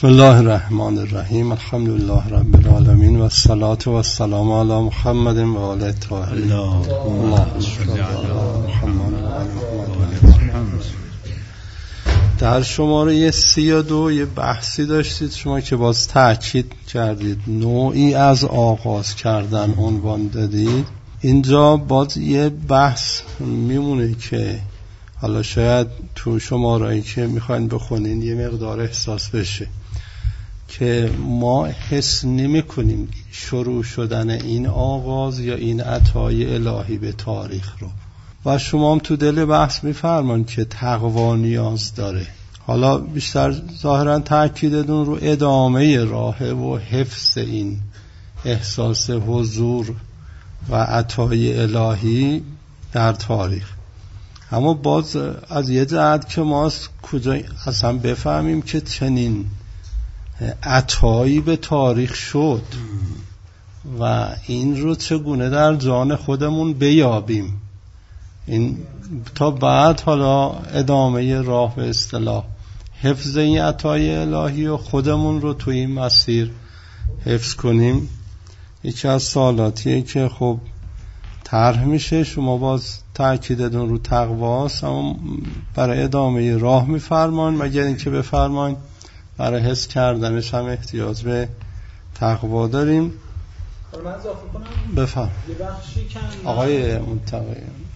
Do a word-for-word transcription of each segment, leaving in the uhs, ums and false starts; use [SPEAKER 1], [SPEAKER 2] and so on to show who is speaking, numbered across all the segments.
[SPEAKER 1] بسم الله الرحمن الرحیم. الحمد لله رب العالمین و الصلاة و السلام علی محمد و آله الطاهرین. اللهم صل علی محمد و آل محمد. در شماره سی و دو یه بحثی داشتید شما که باز تأکید کردید، نوعی از آغاز کردن عنوان دادید. اینجا باز یه بحث میمونه که حالا شاید تو شمارهایی که میخواین بخونین یه مقدار احساس بشه که ما حس نمی کنیم شروع شدن این آغاز یا این عطای الهی به تاریخ رو، و شما هم تو دل بحث میفرمان که تقوا نیاز داره. حالا بیشتر ظاهرا تأکیدتون رو ادامه راهه و حفظ این احساس حضور و عطای الهی در تاریخ. اما باز از یه جهت که ما کجا اصلا بفهمیم که چنین عطایی به تاریخ شد و این رو چگونه در جان خودمون بیابیم، این تا بعد حالا ادامه راه به اصطلاح حفظ این عطای الهی و خودمون رو تو این مسیر حفظ کنیم. یکی از سوالاتیه که خب طرح میشه، شما باز تأکیدتون رو تقواست، اما برای ادامه راه میفرمان، مگر اینکه بفرمان برای حس کردنش هم احتیاج به تقوا داریم.
[SPEAKER 2] حالا من اضافه کنم
[SPEAKER 1] بفهم
[SPEAKER 2] یه بخشی کن
[SPEAKER 1] آقای منتقی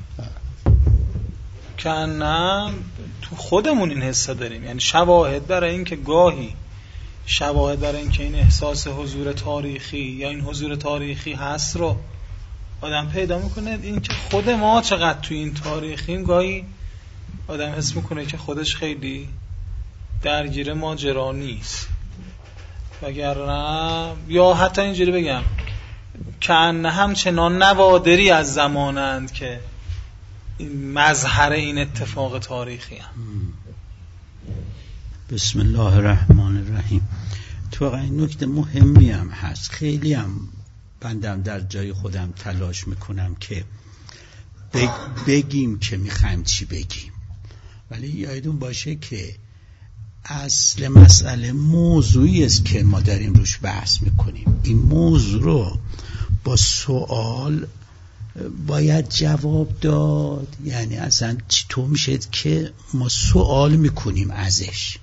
[SPEAKER 2] کنم تو خودمون این حسه داریم، یعنی شواهد برای این که گاهی شواهد برای این که این احساس حضور تاریخی یا این حضور تاریخی هست رو آدم پیدا میکنه. این که خود ما چقدر تو این تاریخیم، گاهی آدم حس میکنه که خودش خیلی درگیر ماجرا نیست، وگرنه یا حتی اینجوری بگم که ان همچنان نوادری از زمانند که این مظهر این اتفاق تاریخی هم.
[SPEAKER 3] بسم الله الرحمن الرحیم. تو واقعا این نکته مهمی هم هست، خیلی هم بندم در جای خودم تلاش میکنم که بگیم که میخوایم چی بگیم، ولی یادتون باشه که اصل مسئله موضوعی است که ما داریم روش بحث میکنیم. این موضوع رو با سوال باید جواب داد، یعنی اصلا چطور میشه که ما سوال میکنیم ازش.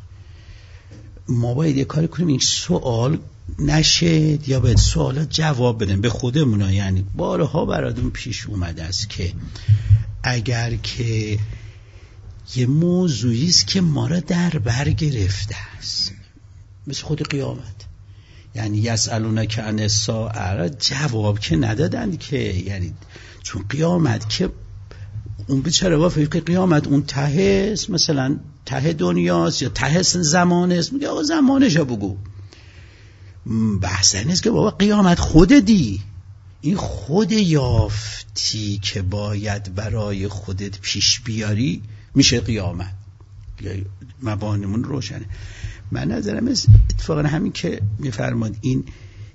[SPEAKER 3] ما باید یه کاری کنیم این سوال نشد یا باید سوالات جواب بدن به خودمون. یعنی بارها براتون پیش اومده است که اگر که یه موضوعی است که ما را در بر گرفته است، مثل خود قیامت، یعنی یسألونک عن الساعه جواب که ندادند که، یعنی چون قیامت که اون بیچاره با فکر قیامت اون ته است، مثلا ته دنیاست یا ته زمان است، میگه آقا زمانش رو بگو. بحث این است که بابا قیامت خود دی، این خود یافتی که باید برای خودت پیش بیاری میشه قیامت. مبانمون روشنه. من نظرم از اتفاقا همین که میفرماد این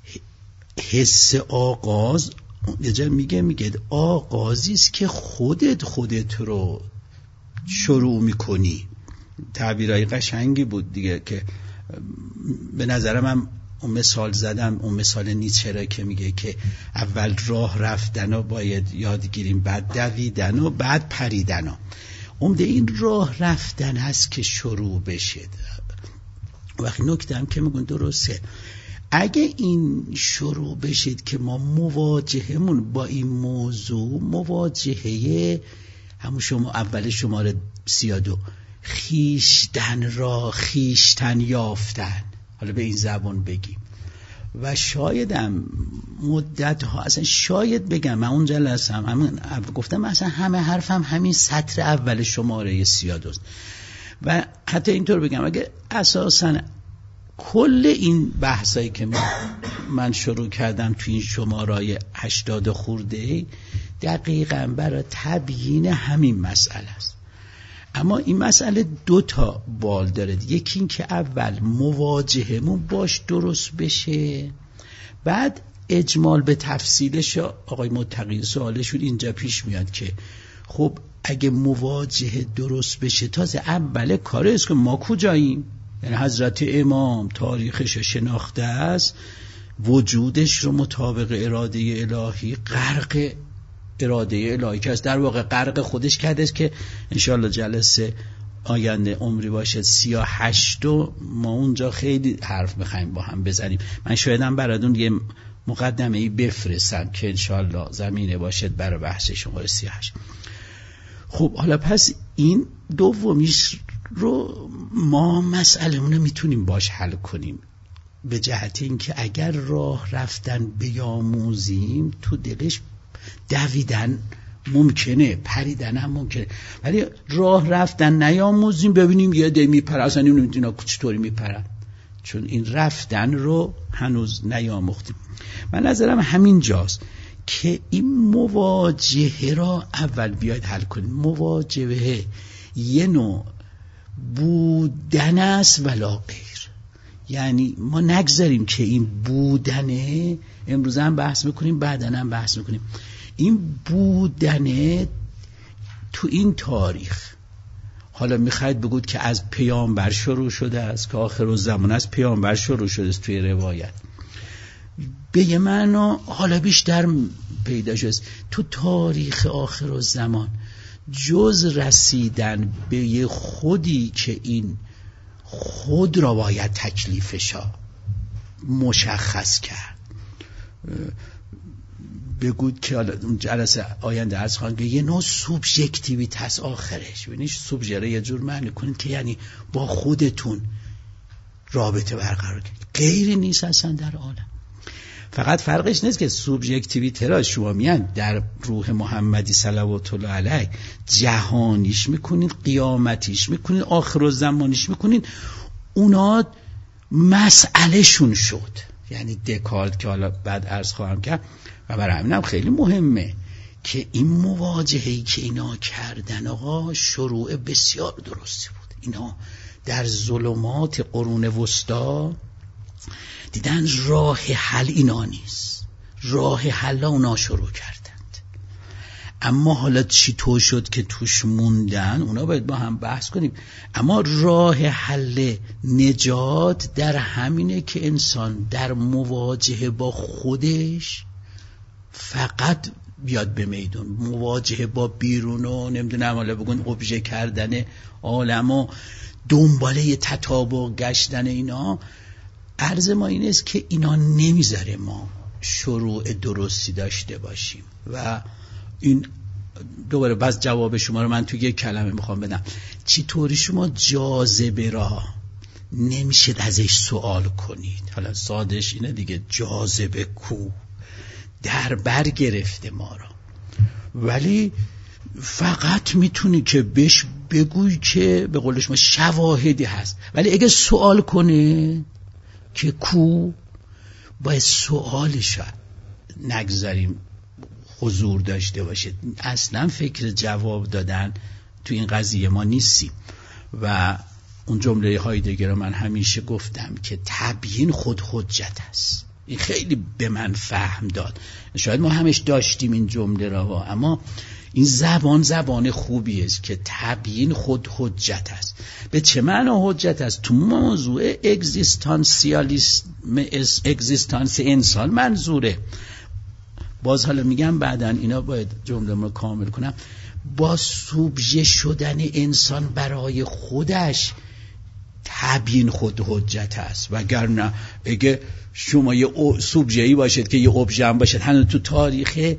[SPEAKER 3] حس آغاز یه جا میگه میگه آغازی است که خودت خودت رو شروع میکنی. تعبیرای قشنگی بود دیگه که به نظرم هم اون مثال زدم، اون مثال نیچه را که میگه که اول راه رفتن و باید یاد گیریم، بعد دویدن و بعد پریدن. عمده این راه رفتن هست که شروع بشه. وقتی نکته هم که میگن درسته، اگه این شروع بشید که ما مواجهمون با این موضوع مواجهه همون شما اول شماره سی و دو خیشتن را خیشتن یافتن، حالا به این زبان بگیم، و شایدم مدت ها اصلا شاید بگم من اون جلسه هم همون گفتم اصلا همه حرفم هم همین سطر اول شماره سی و دو و حتی اینطور بگم اگه اساسا کل این بحثایی که من شروع کردم تو این شمارای هشتاد خورده دقیقاً برای تبیین همین مسئله است. اما این مسئله دو تا بال داره. یکی این که اول مواجهمون باش درست بشه، بعد اجمال به تفصیلش. آقای متقی سوالشون اینجا پیش میاد که خب اگه مواجهه درست بشه تازه اول کاره است که ما کجاییم، یعنی حضرت امام تاریخش شناخته است، وجودش رو مطابق اراده الهی غرق اراده الهی که از در واقع غرق خودش کرده است که انشاءالله جلسه آینده عمری باشه سی و هشت و ما اونجا خیلی حرف میخوایم با هم بزنیم. من شایدم براتون یه مقدمه ای بفرستم که انشاءالله زمینه باشد برای بحث شماره سی و هشت. خب حالا پس این دومیش رو ما مسئله اونو میتونیم باش حل کنیم به جهت اینکه اگر راه رفتن بیاموزیم تو دلش دویدن ممکنه، پریدن هم ممکنه، ولی راه رفتن نیاموزیم ببینیم یه دی میپره اصلا نمیدونیم چطوری میپرن، چون این رفتن رو هنوز نیاموختیم. من نظرم همین جاست که این مواجهه را اول بیاید حل کنیم. مواجهه یه نوع بودن است ولا غیر، یعنی ما نگذاریم که این بودنه، امروز هم بحث میکنیم بعداً هم بحث میکنیم، این بودنه تو این تاریخ حالا میخواید بگید که از پیامبر شروع شده است که آخرالزمان از پیامبر شروع شده است توی روایت، به یه معنا حالا بیشتر پیدا شده تو تاریخ آخرالزمان جز رسیدن به یه خودی که این خود را باید تکلیفشا مشخص کرد. بگوید که اون جلسه آینده از خواهند که یه نوع سوبژکتیویت هست آخرش، ببینید سوبژره یه جور معنی کنید که یعنی با خودتون رابطه برقرار کنید، غیری نیست اصلا در عالم. فقط فرقش نیست که سوبژکتیویته را شما میان در روح محمدی صلوات الله علیه جهانیش میکنید، قیامتیش میکنید، آخرالزمانیش میکنید، اونا مسئله شون شد. یعنی دکارت که حالا بعد عرض خواهم کرد و برای همینم خیلی مهمه که این مواجهه‌ای که اینا کردن آقا شروع بسیار درستی بود. اینا در ظلمات قرون وسطا دیدن راه حل اینا نیست، راه حل اونا شروع کردند، اما حالا چی تو شد که توش موندن اونا باید با هم بحث کنیم. اما راه حل نجات در همینه که انسان در مواجهه با خودش فقط بیاد به میدون، مواجهه با بیرون و نمیدونم حالا بگون ابژه کردن عالم و دنباله تطابق گشتن اینا. عرض ما این است که اینا نمیذاره ما شروع درستی داشته باشیم و این دوباره بس جواب شما رو من توی یک کلمه میخوام بدم. چی طوری شما جاذبه را نمیشه ازش سوال کنید؟ حالا سادش اینه دیگه، جاذبه کو در بر گرفته ما را، ولی فقط میتونی که بهش بگوی که به قول شما شواهدی هست، ولی اگه سوال کنه که کو، باید سوالش نگذاریم حضور داشته باشه. اصلا فکر جواب دادن تو این قضیه ما نیستیم. و اون جمله هایدگر من همیشه گفتم که تبیین خود حجت است. این خیلی به من فهم داد. شاید ما همش داشتیم این جمله را، اما این زبان زبان خوبی است که تبیین خود حجت است. به چه معنا حجت است؟ تو موضوع اگزیستانسیالیسم، اگزیستانس انسان منظوره. باز حالا میگم بعدن اینا باید جمله رو کامل کنم. با سوبژه شدن انسان برای خودش تبیین خود حجت است، وگرنه اگه شما یه سوبژه‌ای باشید که یه ابژه هم باشید، هنوز تو تاریخ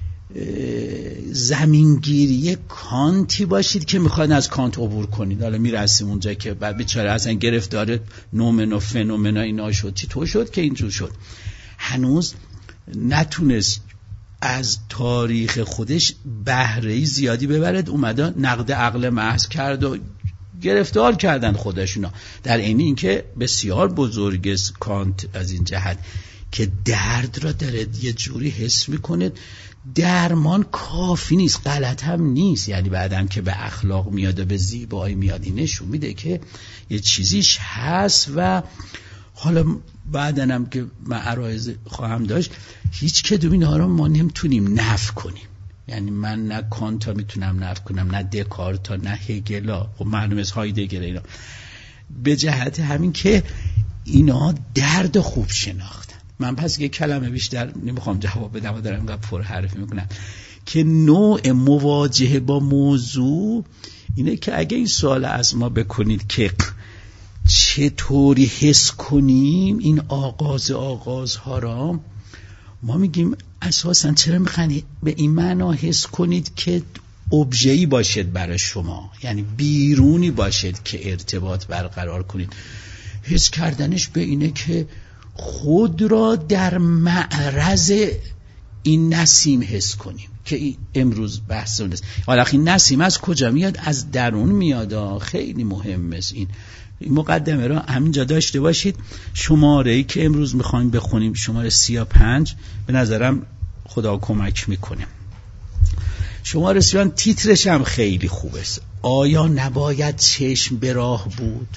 [SPEAKER 3] زمینگیری کانتی باشید که میخواید از کانت عبور کنید. حالا میرسیم اونجا که بعد بیچاره اصلا گرفتار نومن و فنومنا اینا شد. چی تو شد که اینجور شد؟ هنوز نتونست از تاریخ خودش بهره زیادی ببرد، اومده نقد عقل محض کرد و گرفتار کردن خودشونا. در عین اینکه بسیار بزرگ است کانت از این جهت که درد را داره یه جوری حس میکنه. درمان کافی نیست، غلط هم نیست، یعنی بعدم که به اخلاق میاد و به زیبایی میاد این نشون میده که یه چیزیش هست. و حالا بعدن هم که من عرایض خواهم داشت، هیچ کدوم اینها رو ما نمیتونیم نفی کنیم. یعنی من نه کانتا میتونم نفی کنم، نه دکارتا، نه هگلا، خب معلومه از هایدگر اینا. به جهت همین که اینا درد خوب شناختن. من پس یه کلمه بیشتر نمیخوام جواب بدم و دارم اینقدر پر حرفی میکنم که نوع مواجهه با موضوع اینه که اگه این سوال از ما بکنید که چطوری حس کنیم این آغاز آغازها را، ما میگیم اساساً چرا میخواید به این معنا حس کنید که ابژه‌ای باشد برای شما، یعنی بیرونی باشد که ارتباط برقرار کنید. حس کردنش به اینه که خود را در معرض این نسیم حس کنیم که امروز بحث اون است. حالا این نسیم از کجا میاد؟ از درون میاد. خیلی مهمه این این مقدمه را همینجا داشته باشید. شماره ای که امروز میخوایم بخونیم شماره سی و پنج به نظرم خدا کمک میکنه. شماره سی و پنج تیترش هم خیلی خوبه. آیا نباید چشم به راه بود؟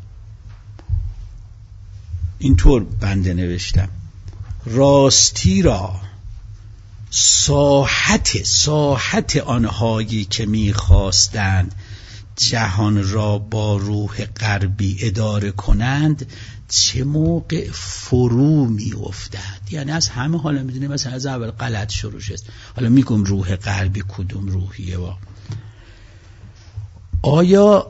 [SPEAKER 3] اینطور بنده نوشتم: راستی را ساحت ساحت آنهایی که میخواستند جهان را با روح غربی اداره کنند چه موقع فرو می افتد. یعنی از همه حالا میدونیم مثلا از اول غلط شروع شد، حالا میگم روح غربی کدوم روحیه با آیا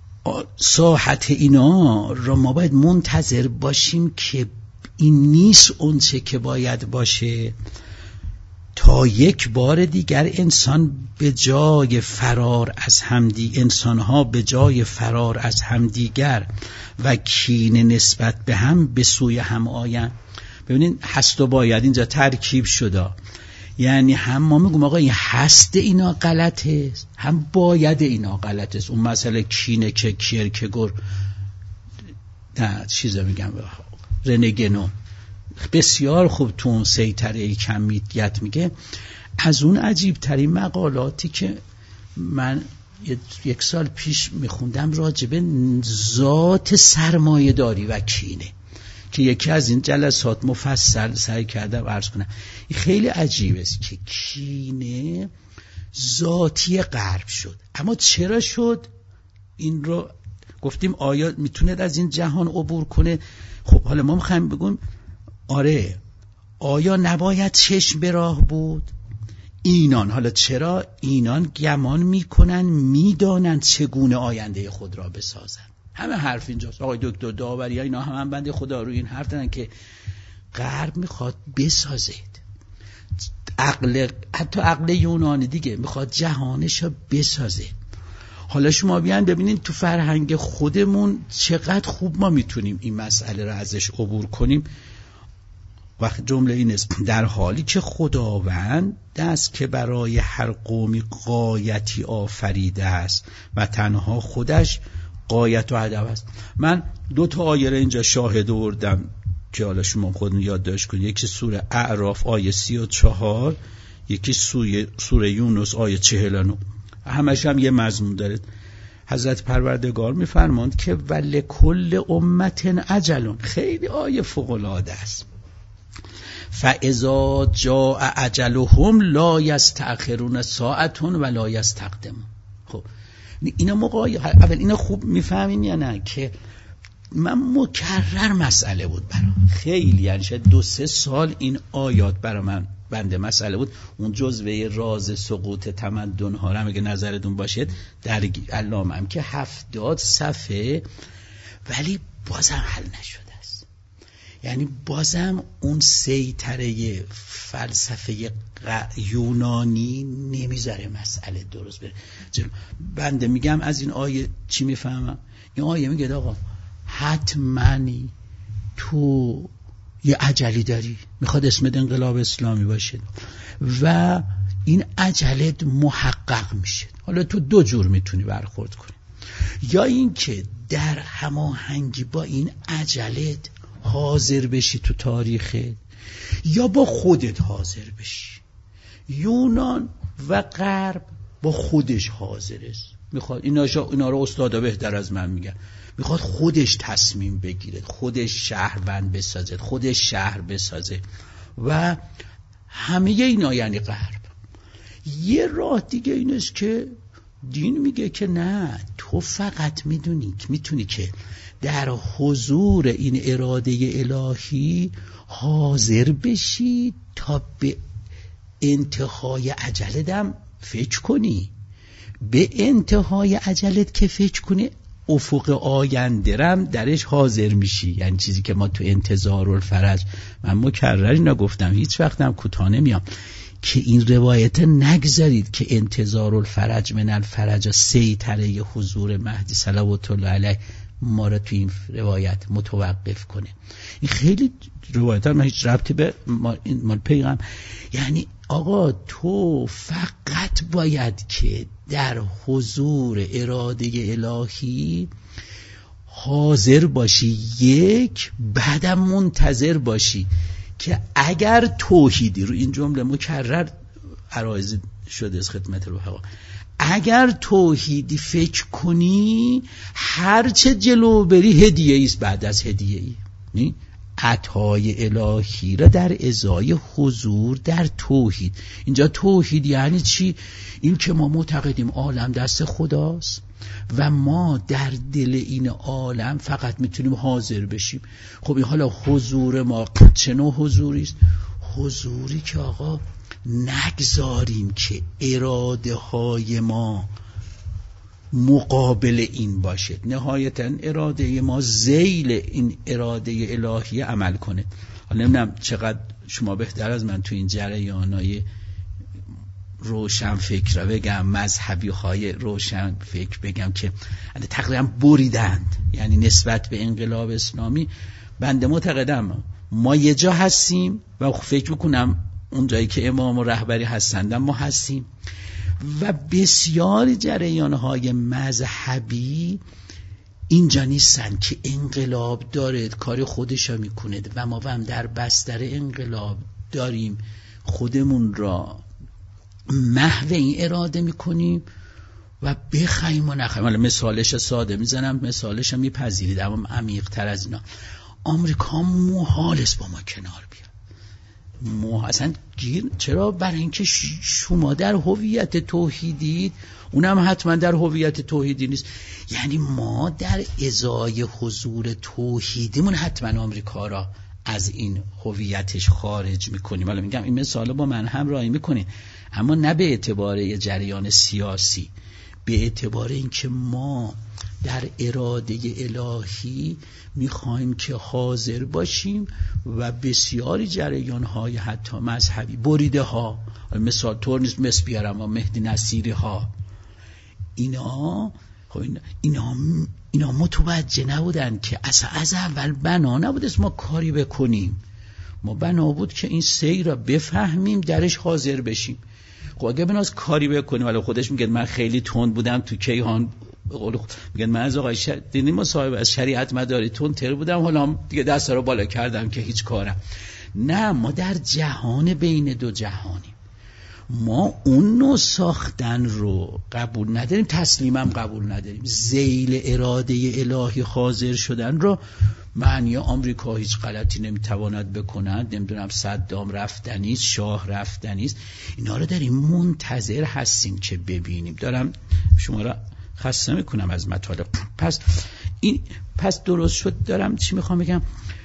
[SPEAKER 3] ساحت اینا را ما باید منتظر باشیم که این نیست اون چه که باید باشه تا یک بار دیگر انسان به جای فرار از همدی انسانها به جای فرار از همدیگر و کینه نسبت به هم به سوی هم آیند. ببینید هست و باید اینجا ترکیب شده، یعنی هم ما میگم آقا این هست اینا غلطه، هم باید اینا غلطه است. اون مسئله کینه که کیرکگور نه چیزا میگم رنگنو بسیار خوب تو اون سیطره کمیت میگه. از اون عجیب ترین مقالاتی که من یک سال پیش میخوندم راجبه ذات سرمایه داری و کینه که یکی از این جلسات مفصل سعی کردم عرض کنم. این خیلی عجیبه است که کینه ذاتی غرب شد. اما چرا شد؟ این رو گفتیم آیا میتونه از این جهان عبور کنه؟ خب حالا ما میخوایم بگیم آره آیا نباید چشم به راه بود؟ اینان حالا چرا اینان گمان میکنن میدانن چگونه آینده خود را بسازن؟ همه حرف اینجاست. آقای دکتر داوری ها اینا هم, هم بنده خدا روی این حرف دارن که غرب میخواد بسازید عقل، حتی عقل یونانی دیگه میخواد جهانش رو بسازه. حالا شما بیان ببینین تو فرهنگ خودمون چقدر خوب ما میتونیم این مسئله رو ازش عبور کنیم. وقت جمله این است: در حالی که خداوند دست که برای هر قومی قایتی آفریده است و تنها خودش قایت و هدف است. من دو تا آیه اینجا شاهد آوردم که حالا شما خودتون یادداشت کنید. یکی سوره اعراف آیه سی و چهار، یکی سوره, سوره یونس آیه چهل و نه. همش هم یه مضمون داره. حضرت پروردگار میفرماند که ولکل امت اجل. خیلی آیه فوق العاده است. فاذا جاء اجلهم لا یستأخرون ساعة ولا یستقدمون. خب اینا موقع اول اینا خوب میفهمین یا نه که من مکرر مسئله بود برام خیلی، یعنی شاید دو سه سال این آیات برای من بنده مسئله بود. اون جزوه راز سقوط تمدن ها رو اگه نظرتون باشه در علامه هم که هفتاد صفحه، ولی بازم حل نشده است. یعنی بازم اون سیطره فلسفه یونانی نمیذاره مسئله درست بره. بنده میگم از این آیه چی میفهمم؟ این آیه میگه آقا حتماً تو یه عجلی داری، میخواد اسمت انقلاب اسلامی باشه و این عجلت محقق میشه. حالا تو دو جور میتونی برخورد کنی، یا این که در هماهنگی با این عجلت حاضر بشی تو تاریخت، یا با خودت حاضر بشی. یونان و غرب با خودش حاضر است. میخواد اینا اینا رو استادا بهتر از من میگن. میخواد خودش تصمیم بگیره، خودش شهروند بسازه، خودش شهر بسازه و همه اینا یعنی غرب. یه راه دیگه این است که دین میگه که نه، تو فقط میدونی میتونی که در حضور این اراده الهی حاضر بشی تا به انتهای عجلتم فکر کنی. به انتهای عجلت که فکر کنی افق آینده رم درش حاضر میشی. یعنی چیزی که ما تو انتظار الفرج، من مکرر اینا گفتم، هیچ وقتم کوتاه نمیام، که این روایت نگذارید که انتظار الفرج من الفرج سیطره حضور مهدی صلوات الله علیه ما را تو این روایت متوقف کنه. این خیلی روایت ها هیچ ربطی به مال پیغام. یعنی آقا تو فقط باید که در حضور اراده الهی حاضر باشی، یک، بعدم منتظر باشی که اگر توحیدی، رو این جمله مکرر عرایض شده از خدمت رفقا، اگر توحیدی فکر کنی هرچه جلو بری هدیه ایست بعد از هدیه ای. عطای الهی را در ازای حضور در توحید. اینجا توحید یعنی چی؟ این که ما معتقدیم عالم دست خداست و ما در دل این عالم فقط میتونیم حاضر بشیم. خب این حالا حضور ما چه نوع حضوری است؟ حضوری که آقا نگذاریم که اراده های ما مقابل این باشه، نهایتا اراده ما ذیل این اراده الهی عمل کنه. حالا نمیدونم چقدر شما بهتر از من تو این جریانای روشن فکر بگم، مذهبی های روشن فکر بگم که تقریبا بریدند. یعنی نسبت به انقلاب اسلامی بنده معتقدم ما یه جا هستیم و فکر بکنم اون جایی که امام و رهبری هستند ما هستیم، و بسیاری جریان‌های مذهبی اینجا نیستن که انقلاب داره کار خودشا میکنه و ما هم در بستر انقلاب داریم خودمون را محو این اراده میکنیم و بخوایم و نخوایم. حالا مثالش ساده میزنم، مثالش میپذیرید، اما عمیق تر از اینا. آمریکا محالست با ما کنار بیاد. ما اصلا گیر، چرا؟ برای اینکه شما در هویت توحیدید، اونم حتما در هویت توحیدی نیست. یعنی ما در ازای حضور توحیدیمون حتما آمریکا را از این هویتش خارج میکنیم. حالا میگم این مثال با من هم رای میکنین، اما نه به اعتبار جریان سیاسی، به اعتبار اینکه ما در اراده الهی میخوایم که حاضر باشیم و بسیاری جریان‌های حتی مذهبی بریده ها، مثال طور نیست مثل بیارم و مهدی نصیری ها، اینا خب اینا اینا متوجه نبودن که اصلا از اول بنا نبود ما کاری بکنیم. ما بنا بود که این سیر را بفهمیم درش حاضر بشیم. خب اگه بناس کاری بکنیم، ولی خودش میگه من خیلی تند بودم تو کیهان، میگن من از آقای شر... دینی مصاحبه از شریعت مداری تند تر بودم، حالا دیگه دست رو بالا کردم که هیچ کارم. نه، ما در جهان بین دو جهانیم. ما اون نوع ساختن رو قبول نداریم، تسلیمم قبول نداریم. ذیل اراده الهی حاضر شدن رو معنی آمریکا هیچ غلطی نمیتواند بکند، نمیدونم صدام رفتنیست، شاه رفتنیست، اینا رو داریم منتظر هستیم که ببینیم. دارم شما را خسته میکنم از مطالب. پس این پس درست شد. دارم چی میخوام بگم؟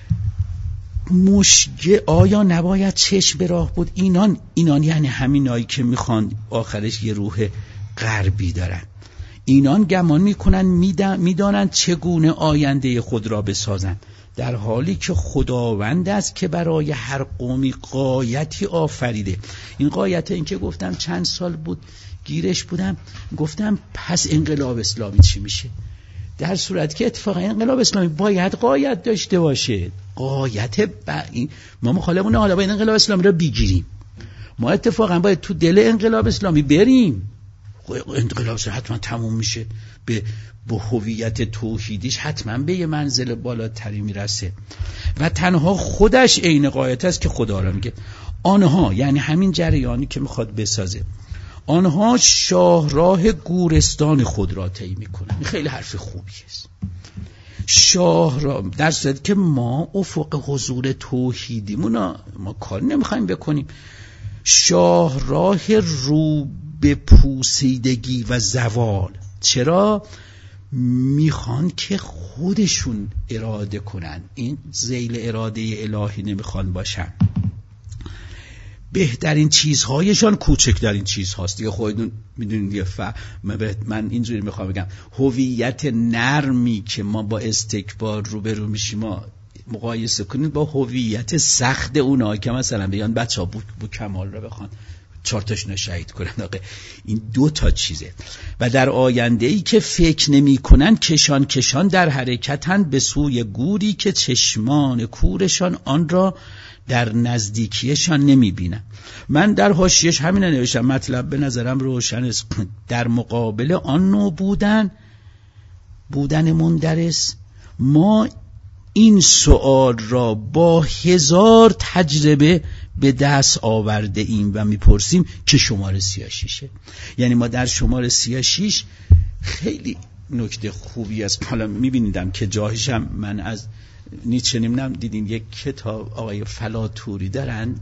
[SPEAKER 3] مشگه آیا نباید چشم به راه بود؟ اینان اینان یعنی همینایی که میخوان آخرش یه روح غربی دارن. اینان گمان میکنن میدانند چگونه آینده خود را بسازند، در حالی که خداوند است که برای هر قومی غایتی آفریده. این غایت، این که گفتم چند سال بود گیرش بودم، گفتم پس انقلاب اسلامی چی میشه؟ در صورت که اتفاقا انقلاب اسلامی باید غایت داشته باشه. غایت با این ما مخالفون حالا باید انقلاب اسلامی را بگیریم، ما اتفاقا باید تو دل انقلاب اسلامی بریم. انقلاب اسلامی حتما تموم میشه، به با هویت توحیدیش حتما به یه منزل بالاتری میرسه و تنها خودش عین غایت است که خدا را میگه. آنها یعنی همین جریانی که میخواد بسازه، آنها شاهراه گورستان خود را طی میکنن. خیلی حرف خوبی است. شاه را در صورتی که ما افق حضور توحیدیمون ما کار نمیخوایم بکنیم، شاهراه رو به پوسیدگی و زوال. چرا؟ میخوان که خودشون اراده کنن، این ذیل اراده الهی نمیخوان باشن. بهترین چیزهایشان کوچکترین چیزهاست دیگه. خودتون میدونید دیگه. ف... من اینجوری میخوام بگم هویت نرمی که ما با استکبار روبرو میشیم ما مقایسه کنید با هویت سخت اونها که مثلا بیان بچه‌ها بو, بو کمال رو بخوان چهار تاشون شهید کنن. آقا این دو تا چیزه. و در آینده ای که فکر نمی کنن کشان کشان در حرکتن به سوی گوری که چشمان کورشان آن را در نزدیکیشان نمی بینن. من در حاشیه‌اش همین نوشتم، مطلب به نظرم روشن است. در مقابل آن نوع بودن بودن مندرس ما این سؤال را با هزار تجربه به دست آورده ایم و میپرسیم که شماره سی و شش. یعنی ما در شماره سی و شش خیلی نکته خوبی است. حالا میبینیدم که جاهشم من از نیچه نمیدونم دیدین یک کتاب آقای فلاتوری دارن،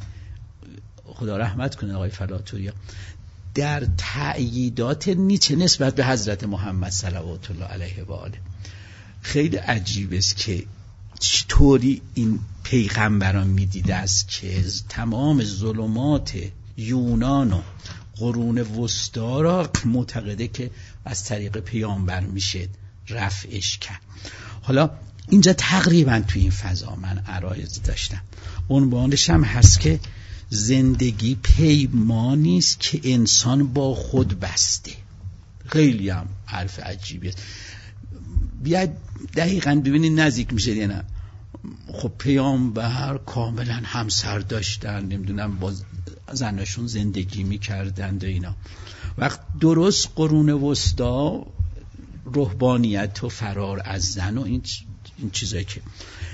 [SPEAKER 3] خدا رحمت کنه آقای فلاتوری، در تأییدات نیچه نسبت به حضرت محمد صلوات الله علیه و آله. خیلی عجیب است که چطوری این پیغمبران میدیده است که تمام ظلمات یونان و قرون وسطا را معتقده که از طریق پیامبر میشه رفعش کرد. حالا اینجا تقریبا تو این فضا من عرایض داشتم. عنوانش هم هست که زندگی پیمانی است که انسان با خود بسته. خیلی هم حرف عجیبی است. بیاید دقیقاً ببینید نزدیک میشه یا نه. خب پیامبر کاملا همسر داشتن، نمیدونم با زناشون زندگی میکردند و اینا. وقت درست قرون وسطا رهبانیت و فرار از زن و این این چیزایی که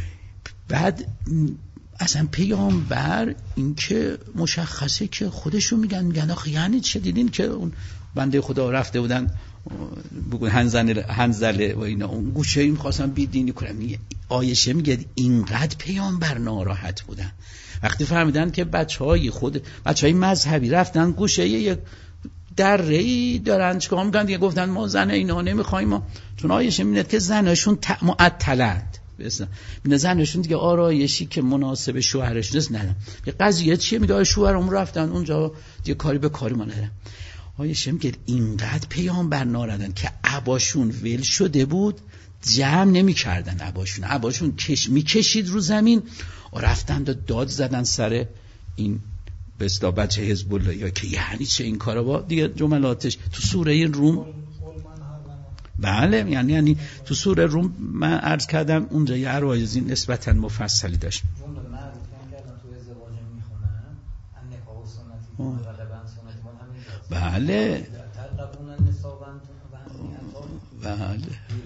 [SPEAKER 3] بعد اصلا پیامبر این که مشخصه که خودشون میگن میگن آخه یعنی چه دیدین که اون بنده خدا رفته بودن بگو هنزله هنزله و اینا اون گوشه این خواستن بیدینی کنن. عایشه میگه اینقدر پیامبر ناراحت بودن وقتی فهمیدن که بچهای خود بچهای مذهبی رفتن گوشه یک دره‌ای دارن چیکار میکنن دیگه، گفتن ما زن اینا نمیخوایم ما. چون عایشه میگه که زناشون معطلند، میگه زناشون دیگه آرایشی که مناسب شوهرش نیست ندارن. یه قضیه چیه؟ میگه شوهرم رفتن اونجا دیگه کاری به کاری ما ندارن. عایشه میگه اینقدر پیامبر ناراحتن که عباشون ول شده بود جمع نمی کردن عباشون عباشون کش میکشید رو زمین و رفتن و داد زدن سر این به اصطلاح بچه حزب الله یا که یعنی چه این کارا با دیگه جملاتش تو سوره روم. بله یعنی یعنی تو سوره روم من عرض کردم اونجا یه عرایضی نسبتا مفصلی داشت. بله بله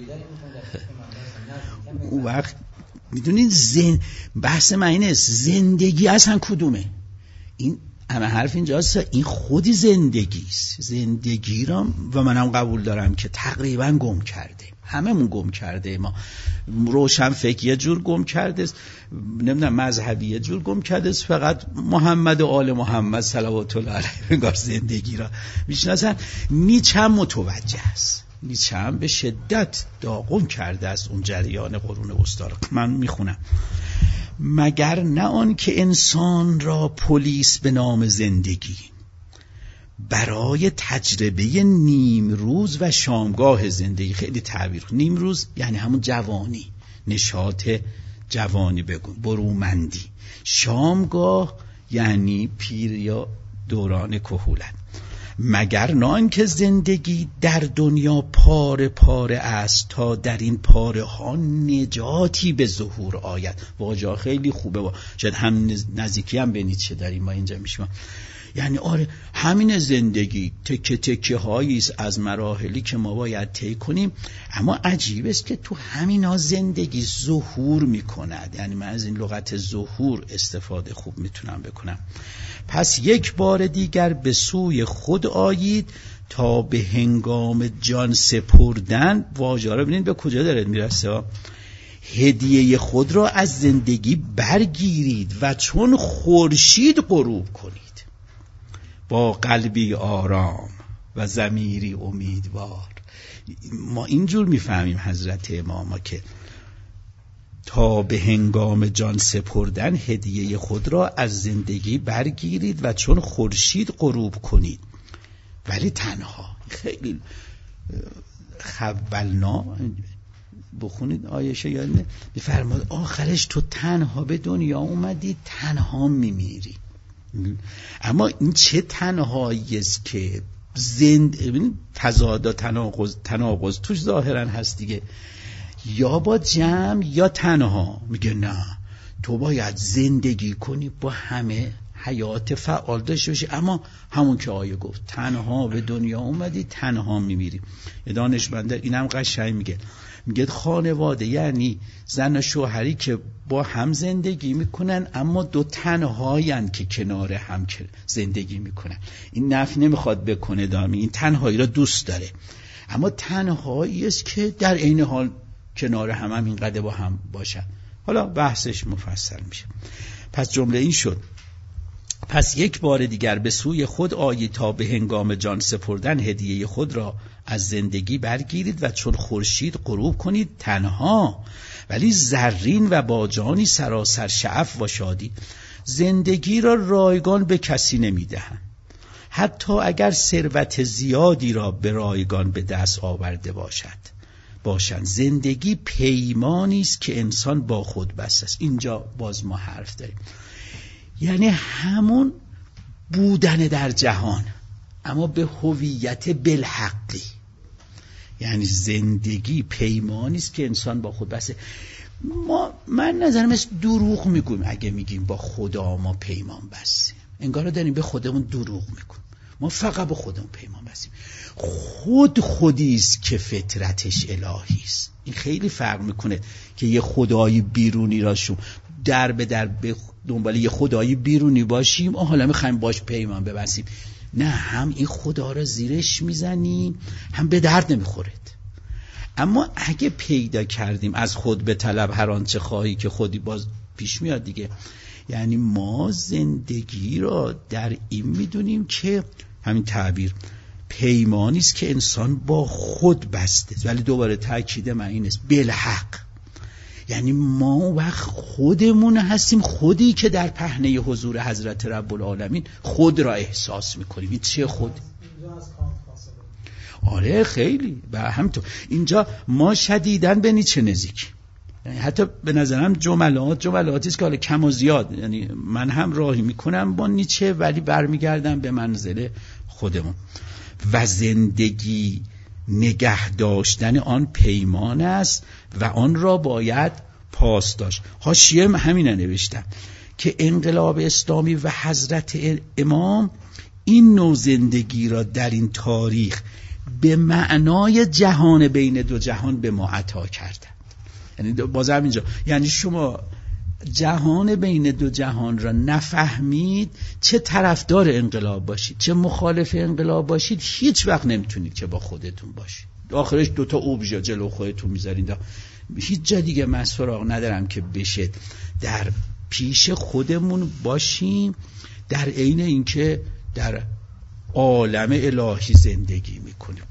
[SPEAKER 3] اون وقت میدونید زن... بحث من اینه زندگی اصلا کدومه؟ این همه حرف اینجاست، این خودی زندگی است. زندگی را و منم قبول دارم که تقریبا گم کرده، هممون گم کرده. ما روشن فکر یه جور گم کرده است، نمیدونم مذهبی یه جور گم کرده است، فقط محمد و آل محمد صلوات الله علیه انگار زندگی را میشناسن. نیچه هم متوجه است، نیچه هم به شدت داغم کرده است اون جریان قرون وسطا را. من میخونم: مگر نه آن که انسان را پلیس به نام زندگی برای تجربه نیم روز و شامگاه زندگی، خیلی تعبیر، نیم روز یعنی همون جوانی، نشاط جوانی، بگو برومندی، شامگاه یعنی پیر یا دوران کهولت. مگر نه آن که زندگی در دنیا پاره پاره است تا در این پاره ها نجاتی به ظهور آید. واژه خیلی خوبه، با شاید هم نزدیکی هم به نیچه داریم ما اینجا میشیم. یعنی آره همین زندگی تکه تکه هایی است از مراحلی که ما باید طی کنیم، اما عجیب است که تو همینا زندگی ظهور میکند. یعنی من از این لغت ظهور استفاده خوب میتونم بکنم. پس یک بار دیگر به سوی خود آیید تا به هنگام جان سپردن، واژه رو ببینید به کجا داره میرسه، هدیه خود را از زندگی برگیرید و چون خورشید غروب کنید با قلبی آرام و ضمیری امیدوار. ما اینجور میفهمیم حضرت امام که تا به هنگام جان سپردن هدیه خود را از زندگی برگیرید و چون خورشید غروب کنید، ولی تنها. خیلی خولنا بخونید آیشه یاد بفرماد آخرش تو تنها به دنیا اومدی، تنها میمیری. اما این چه تنهایی است که زند تضاد و تناقض تناقض توش ظاهرا هست دیگه، یا با جمع یا تنها. میگه نه، تو باید زندگی کنی با همه، حیات فعال داشته باشی، اما همون که آیه گفت تنها به دنیا اومدی تنها میمیری. دانشمند اینم قشنگ میگه، میگه خانواده یعنی زن و شوهری که با هم زندگی میکنن اما دو تنهایین که کنار هم زندگی میکنن. این نفی نمیخواد بکنه دامی، این تنهایی را دوست داره، اما تنهایی است که در عین حال کنار هم هم اینقدر با هم باشن. حالا بحثش مفصل میشه. پس جمله این شد: پس یک بار دیگر به سوی خود آیید تا به هنگام جان سپردن هدیه خود را از زندگی برگیرید و چون خورشید غروب کنید تنها، ولی زرین و با جانی سراسر شعف و شادی. زندگی را رایگان به کسی نمیدهند، حتی اگر ثروت زیادی را به رایگان به دست آورده باشد باشند. زندگی پیمانی است که انسان با خود بسته است. اینجا باز ما حرف داریم، یعنی همون بودن در جهان اما به هویت بالحقی. یعنی زندگی پیمانی است که انسان با خود بسته. ما من نظرم است دروغ میگویم اگه میگیم با خدا ما پیمان بستیم، انگار داریم به خودمون دروغ میگویم. ما فقط با خودمون پیمان بستیم. خود خودی است که فطرتش الهی است. این خیلی فرق میکنه که یه خدای بیرونی را شو در به در به دنبال یه خدای بیرونی باشیم، آه حالا میخوایم باش پیمان ببستیم. نه، هم این خدا را زیرش میزنیم هم به درد نمیخورد. اما اگه پیدا کردیم از خود به طلب هر آنچه خواهی که خودی، باز پیش میاد دیگه. یعنی ما زندگی را در این میدونیم که همین تعبیر پیمانی است که انسان با خود بسته، ولی دوباره تاکید من این است بالحق. یعنی ما وقت خودمون هستیم، خودی که در پهنه حضور حضرت رب العالمین خود را احساس میکنیم. این چه خود؟ آره خیلی و همینطور اینجا ما شدیداً به نیچه نزدیک. یعنی حتی به نظرم جملات جملاتی است که حالا کم و زیاد، یعنی من هم راهی میکنم با نیچه ولی برمیگردم به منزل خودمون. و زندگی نگه داشتن آن پیمان است و آن را باید پاس داشت. حاشیه همینه نوشتم که انقلاب اسلامی و حضرت امام این نوع زندگی را در این تاریخ به معنای جهان بین دو جهان به ما عطا کردند. یعنی بازم اینجا، یعنی شما جهان بین دو جهان را نفهمید، چه طرفدار انقلاب باشید چه مخالف انقلاب باشید، هیچ وقت نمیتونید که با خودتون باشید. آخرش دوتا اوبژه جلو خودتون میذارید. هیچ جا دیگه من سراغ ندارم که بشه در پیش خودمون باشیم، در عین اینکه در عالم الهی زندگی میکنیم.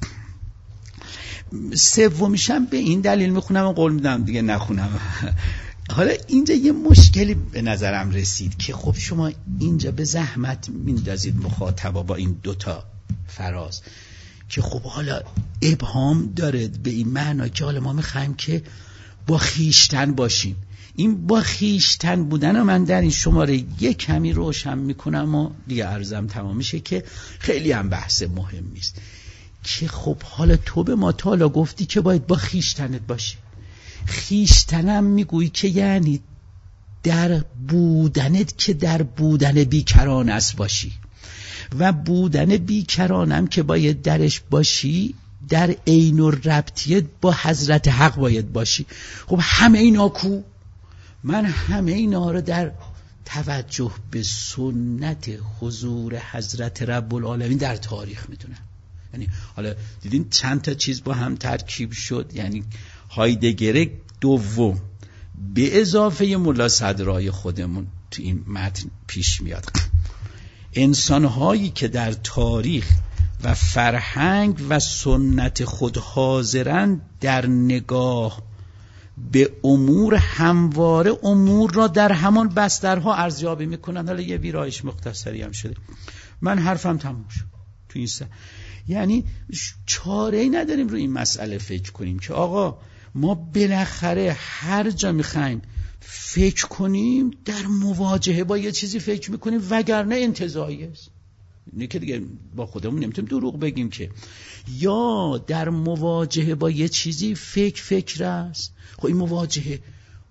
[SPEAKER 3] سومیشم به این دلیل میخونم و قول میدم دیگه نخونم. حالا اینجا یه مشکلی به نظرم رسید که خب شما اینجا به زحمت میندازید مخاطبا با این دوتا فراز که خب حالا ابهام داره به این معنا که حالا ما میخوایم که با خیشتن باشیم. این با خیشتن بودن رو من در این شماره یک کمی روشن میکنم و دیگه عرضم تمام میشه که خیلی هم بحث مهمی است که خب حالا تو به ما تا حالا گفتی که باید با خیشتنت باشی. خیشتنم میگویی که یعنی در بودنت که در بودن بیکران است باشی، و بودن بیکرانم که باید درش باشی در عین و ربطیت با حضرت حق باید باشی. خب همه اینا کو؟ من همه اینا رو در توجه به سنت حضور حضرت رب العالمین در تاریخ میدونم. یعنی حالا دیدین چند تا چیز با هم ترکیب شد، یعنی هایدگر دوم به اضافه ملا صدرای خودمون تو این متن پیش میاد. انسانهایی که در تاریخ و فرهنگ و سنت خود حاضرند در نگاه به امور همواره امور را در همان بسترها ارزیابی میکنند. حالا یه ویرایش مختصری هم شده، من حرفم تموم شد تو این سر. یعنی چاره‌ای نداریم روی این مسئله فکر کنیم که آقا ما بالاخره هر جا میخوایم فکر کنیم در مواجهه با یه چیزی فکر میکنیم، وگرنه انتزاعی است. اینه که دیگه با خودمون نمیتونیم دروغ بگیم که یا در مواجهه با یه چیزی فکر فکر است. خب این مواجهه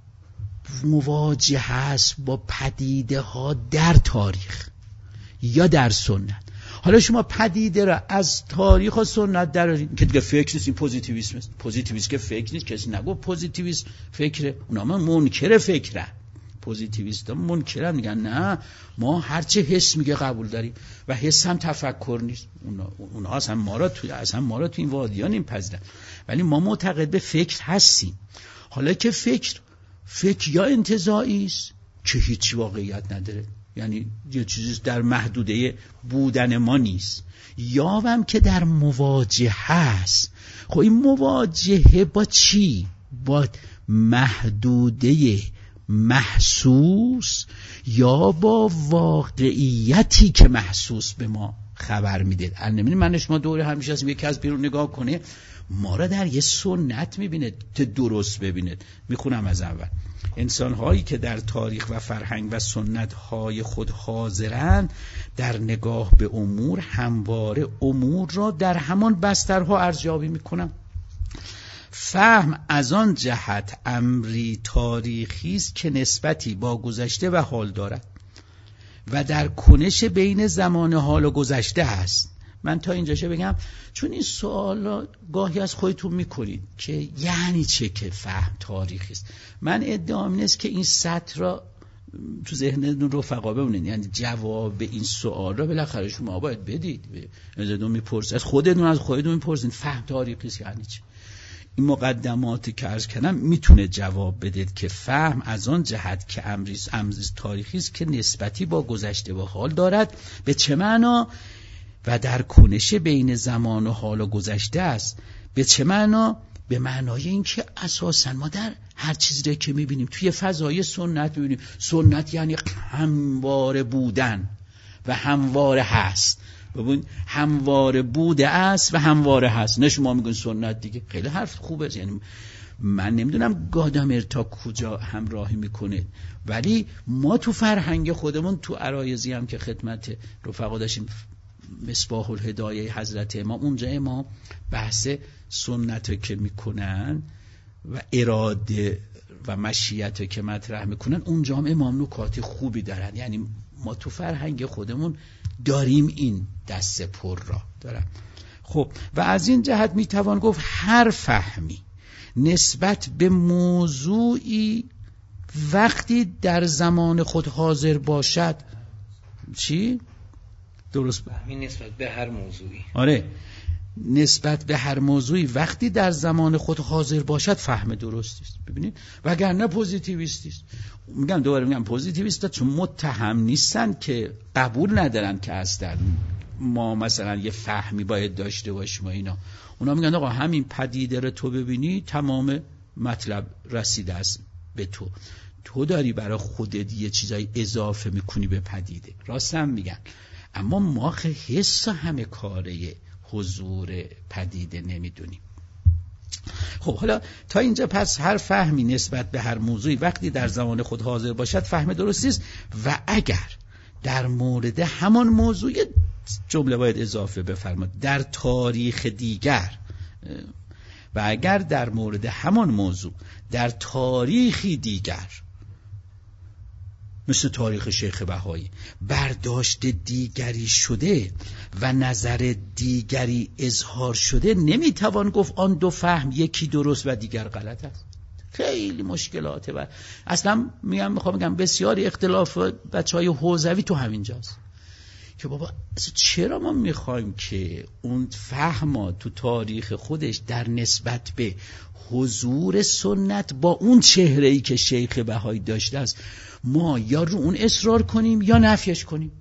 [SPEAKER 3] مواجهه است با پدیده ها در تاریخ یا در سنت. حالا شما پدیده را از تاریخ و سنت درارین که دیگه فکر نیست، این پوزیتیویسم است. پوزیتیویسم که فکر نیست، کسی نگو پوزیتیویسم فکره، اونا ما منکر فکره. پوزیتیویستا منکرن، میگن نه ما هرچه حس میگه قبول داریم و حس هم تفکر نیست. اونا اونها اصلا ما را تو اصلا ما را تو این وادی‌ها نمیپذیرن، ولی ما معتقد به فکر هستیم. حالا که فکر فکر یا انتزاعی است که هیچ واقعیت نداره، یعنی یه چیزی در محدوده بودن ما نیست، یا هم که در مواجهه هست. خب این مواجهه با چی؟ با محدوده محسوس یا با واقعیتی که محسوس به ما خبر میده. الان من شما دوره همیشه هستیم، یکی از بیرون نگاه کنه ما را در یه سنت میبینه تا درست ببینه. میخونم از اول: انسان هایی که در تاریخ و فرهنگ و سنت های خود حاضرند در نگاه به امور همواره امور را در همان بسترها ارزیابی میکنند. فهم از آن جهت امری تاریخی است که نسبتی با گذشته و حال دارد و در کنش بین زمان حال و گذشته است. من تا اینجاشه بگم چون این سوالا گاهی از خودتون میکنید که یعنی چه که فهم تاریخی است. من ادعام این است که این سطر را تو ذهنتون رفقا بمونید، یعنی جواب این سوال را بالاخره شما باید بدید. ازتون میپرسید، از خودتون از خودتون میپرسید فهم تاریخی است یعنی چه. این مقدماتی که عرض کردم میتونه جواب بدید که فهم از آن جهت که امری تاریخی است که نسبتی با گذشته و حال دارد به چه معنا و در کنش بین زمان و حال و گذشته است. به چه معنا؟ به معنای این که اساسا ما در هر چیزی که میبینیم توی فضای سنت میبینیم. سنت یعنی همواره بودن و همواره هست. ببین همواره بوده است و همواره هست. نه شما میگن سنت دیگه، خیلی حرف خوبه. یعنی من نمیدونم گادامر تا کجا همراهی میکنه، ولی ما تو فرهنگ خودمون تو عرایضی هم که خدمت رفقا داشتیم مصباح الهدایه حضرت امام، اونجا ما بحث سنت که میکنن و اراده و مشیت که مطرح میکنن، اونجا هم امام نکات خوبی دارن. یعنی ما تو فرهنگ خودمون داریم این دست پر را دارم. خب و از این جهت میتوان گفت هر فهمی نسبت به موضوعی وقتی در زمان خود حاضر باشد. چی؟ درست
[SPEAKER 4] فهمی نسبت به هر موضوعی.
[SPEAKER 3] آره، نسبت به هر موضوعی وقتی در زمان خود حاضر باشد فهم درستی است. ببینید وگرنه پوزیتیویستی است. میگم دوباره میگم پوزیتیویستا چون متهم نیستن که قبول ندارن که اصلا ما مثلا یه فهمی باید داشته باشیم و اینا. اونا میگن آقا همین پدیده رو تو ببینی تمام مطلب رسیده است به تو، تو داری برای خودت یه چیزای اضافه میکنی به پدیده. راست هم میگن، اما ما حس همه کاره حضور پدیده نمیدونیم. خب حالا تا اینجا پس هر فهمی نسبت به هر موضوعی وقتی در زمان خود حاضر باشد فهم درستی است و اگر در مورد همان موضوع جمله باید اضافه بفرماد در تاریخ دیگر و اگر در مورد همان موضوع در تاریخی دیگر مثل تاریخ شیخ بهایی برداشت دیگری شده و نظر دیگری اظهار شده، نمیتوان گفت آن دو فهم یکی درست و دیگر غلط است. خیلی مشکلاته و اصلا میگم میخوام بگم بسیاری اختلاف بچهای حوزوی تو همینجاست که بابا چرا ما میخوایم که اون فهم تو تاریخ خودش در نسبت به حضور سنت با اون چهره‌ای که شیخ بهایی داشته است ما یا رو اون اصرار کنیم یا نفیش کنیم.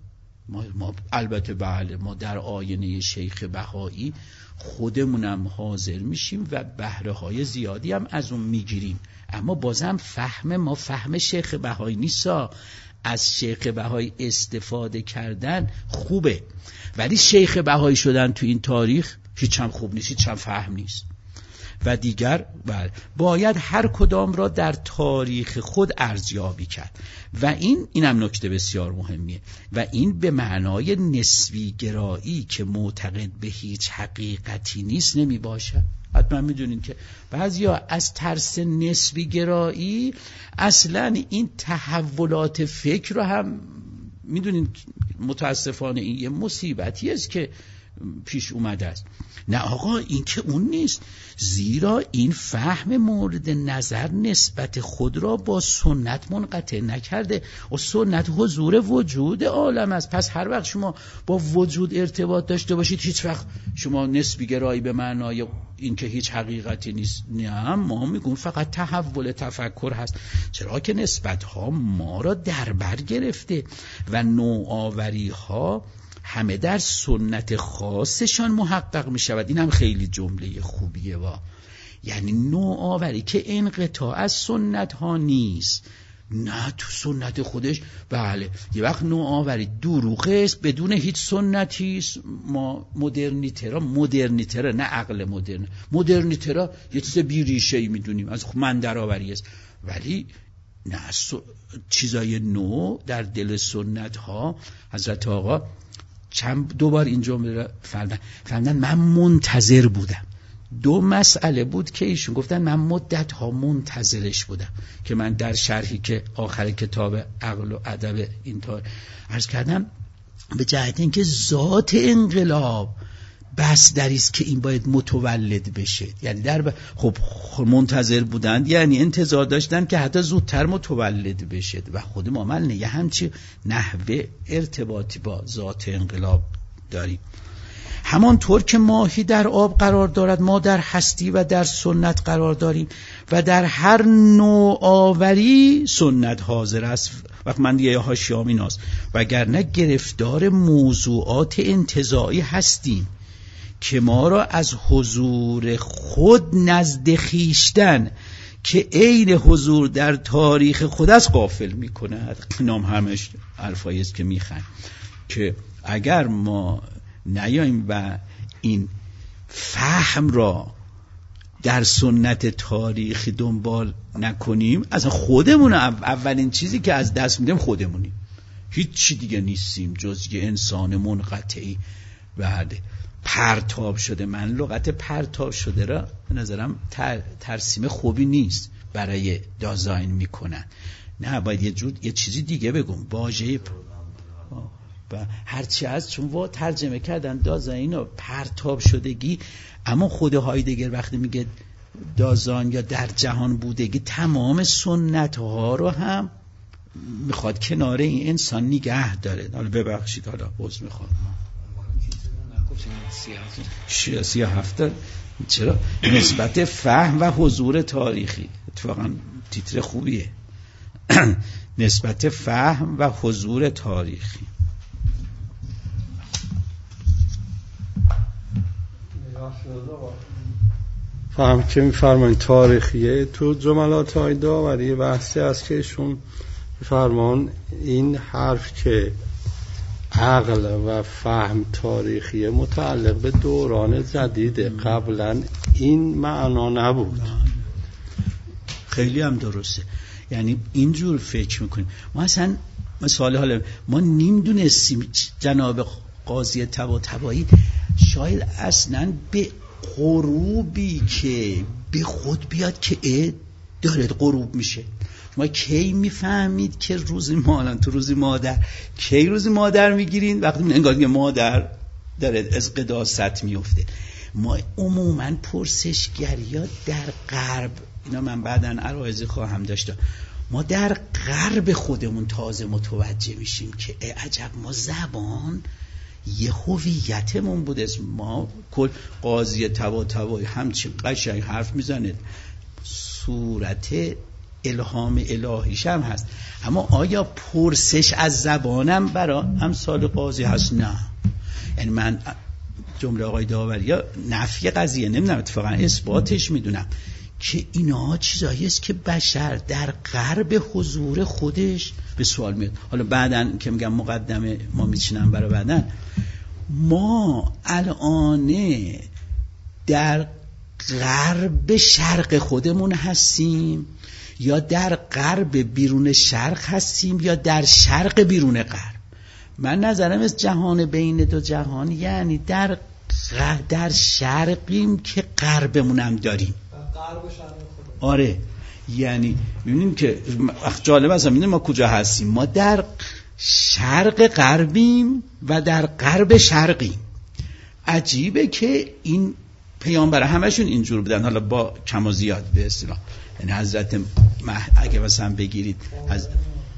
[SPEAKER 3] ما, ما البته بله ما در آینه شیخ بهایی خودمونم حاضر میشیم و بهره های زیادی هم از اون میگیریم، اما بازم فهم ما فهم شیخ بهایی نیستا. از شیخ بهایی استفاده کردن خوبه، ولی شیخ بهایی شدن تو این تاریخ هیچ هم خوب نیست، هیچ هم فهم نیست. و دیگر بله باید هر کدام را در تاریخ خود ارزیابی کرد و این اینم نکته بسیار مهمیه و این به معنای نسبی گرایی که معتقد به هیچ حقیقتی نیست نمی باشد. حتما میدونین که بعضیا از ترس نسبی گرایی اصلا این تحولات فکر رو هم میدونین، متاسفانه این یه مصیبتی است که پیش اومده است. نه آقا این که اون نیست، زیرا این فهم مورد نظر نسبت خود را با سنت منقطع نکرده و سنت حضور وجود عالم است. پس هر وقت شما با وجود ارتباط داشته باشید هیچ وقت شما نسبی گرایی به معنای این که هیچ حقیقتی نیست. نه، ما میگون فقط تحول تفکر هست، چرا که نسبت ها ما را در بر گرفته و نوآوری ها همه در سنت خاصشان محقق می شود. این هم خیلی جمله خوبیه وا، یعنی نوآوری که انقطاع از سنت ها نیست، نه تو سنت خودش بله یه وقت نوآوری دروغه است بدون هیچ سنتی است. ما مدرنیته را مدرنیته را نه عقل مدرن، مدرنیته را یه چیز بی ریشه‌ای میدونیم، از من درآوری است، ولی نه چیزای نو در دل سنت ها. حضرت آقا چند دوبار این جمله را فرمودن فرمودن من منتظر بودم. دو مسئله بود که ایشون گفتن من مدت ها منتظرش بودم، که من در شرحی که آخر کتاب عقل و ادب این طور عرض کردم به جهت اینکه ذات انقلاب بس دریست که این باید متولد بشه. یعنی در ب... خب منتظر بودند یعنی انتظار داشتن که حتی زودتر متولد بشه و خود ما عمل نه همچی نحوه ارتباطی با ذات انقلاب داریم. همانطور که ماهی در آب قرار دارد ما در هستی و در سنت قرار داریم و در هر نوآوری سنت حاضر است. وقت من دیگه حاشیه‌ام ایناست وگرنه گرفتار موضوعات انتزاعی هستیم که ما را از حضور خود نزد خویشتن که عین حضور در تاریخ خود است غافل می کند. نام همش حرفایی است که میخوان که اگر ما نیاییم و این فهم را در سنت تاریخی دنبال نکنیم، اصلا خودمون اولین چیزی که از دست میدیم خودمونیم، هیچ چی دیگه نیستیم جز یه انسان منقطعی بعد پرتاب شده. من لغت پرتاب شده را به نظرم تر، ترسیم خوبی نیست برای دازاین میکنن. نه باید یه جور یه چیزی دیگه بگم، واژه و هرچی از چون وا ترجمه کردن دازاین و پرتاب شدگی، اما خود هایدگر وقتی میگه دازاین یا در جهان بودگی تمام سنت ها رو هم میخواد کنار این انسان نگه داره. حالا ببخشید حالا عذر میخوام سی هفته چرا نسبت فهم و حضور تاریخی اتفاقا تیتر خوبیه نسبت فهم و حضور تاریخی.
[SPEAKER 1] فهم که میفرمایین تاریخیه تو جملات های داوری بحثی است که ایشون میفرمان این حرف که عقل و فهم تاریخی متعلق به دوران جدید، قبلا این معنا نبود.
[SPEAKER 3] خیلی هم درسته، یعنی اینجور فکر میکنیم ما اصلا مثال حالا ما نمیدونستیم جناب قاضی طباطبایی شاید اصلا به غروبی که به خود بیاد که اه داره غروب میشه. ما کی میفهمید که روزی ما تو روزی مادر کی روزی مادر میگیرین وقتی انگار که مادر داره از قداست میفته. ما عموما پرسشگریا در غرب، اینا من بعداً عرایضی خواهم داشت، ما در غرب خودمون تازه متوجه میشیم که ای عجب ما زبان یه هویتمون بود. از ما کل قاضی طباطبایی همچین قشنگ حرف میزنه، صورت الهام الهیش هم هست. اما آیا پرسش از زبانم برای امثال قاضی هست؟ نه. یعنی من جمله آقای داوری یا نفی قضیه نمیدونم، اتفاقا اثباتش میدونم که اینا چیزایی است که بشر در غرب حضور خودش به سوال میاد. حالا بعدن که میگم مقدمه ما میچینم برای بعدن، ما الان در غرب شرق خودمون هستیم یا در غرب بیرون شرق هستیم یا در شرق بیرون غرب؟ من نظرم از جهان بین دو جهان یعنی در در شرقیم که غربمونم داریم.
[SPEAKER 2] غرب و شرق خودمون.
[SPEAKER 3] آره، یعنی می‌بینیم که جالب است، می‌بینیم ما کجا هستیم. ما در شرق غربیم و در غرب شرقیم. عجیبه که این پیامبر همشون اینجور بودن، حالا با کم و زیاد به اصطلاح. یعنی حضرت مه اگه مثلا بگیرید از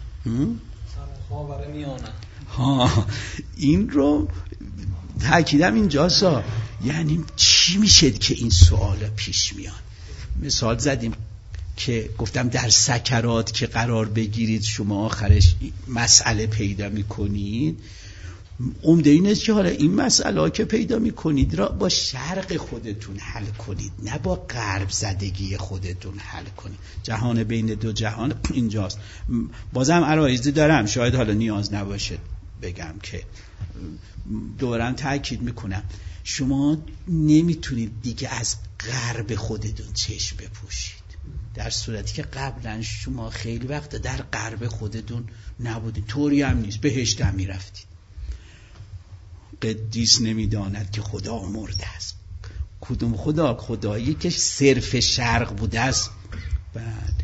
[SPEAKER 2] خاور میانه
[SPEAKER 3] ها، این رو تأکیدم اینجاست. یعنی چی میشه که این سوالا پیش میاد؟ مثال زدیم که گفتم در سکرات که قرار بگیرید شما آخرش مسئله پیدا میکنید. عمده این است که حالا این مسئله که پیدا میکنید را با شرق خودتون حل کنید، نه با غرب زدگی خودتون حل کنید. جهان بین دو جهان اینجاست. بازم عرایضی دارم، شاید حالا نیاز نباشه بگم که دورم تأکید میکنم، شما نمیتونید دیگه از غرب خودتون چشم بپوشید، در صورتی که قبلا شما خیلی وقت در غرب خودتون نبودید. طوری هم نیست، بهشت هم میرفتید. قدیس نمیداند که خدا مرده است. کدوم خدا؟ خدایی که صرف شرق بوده است. بله،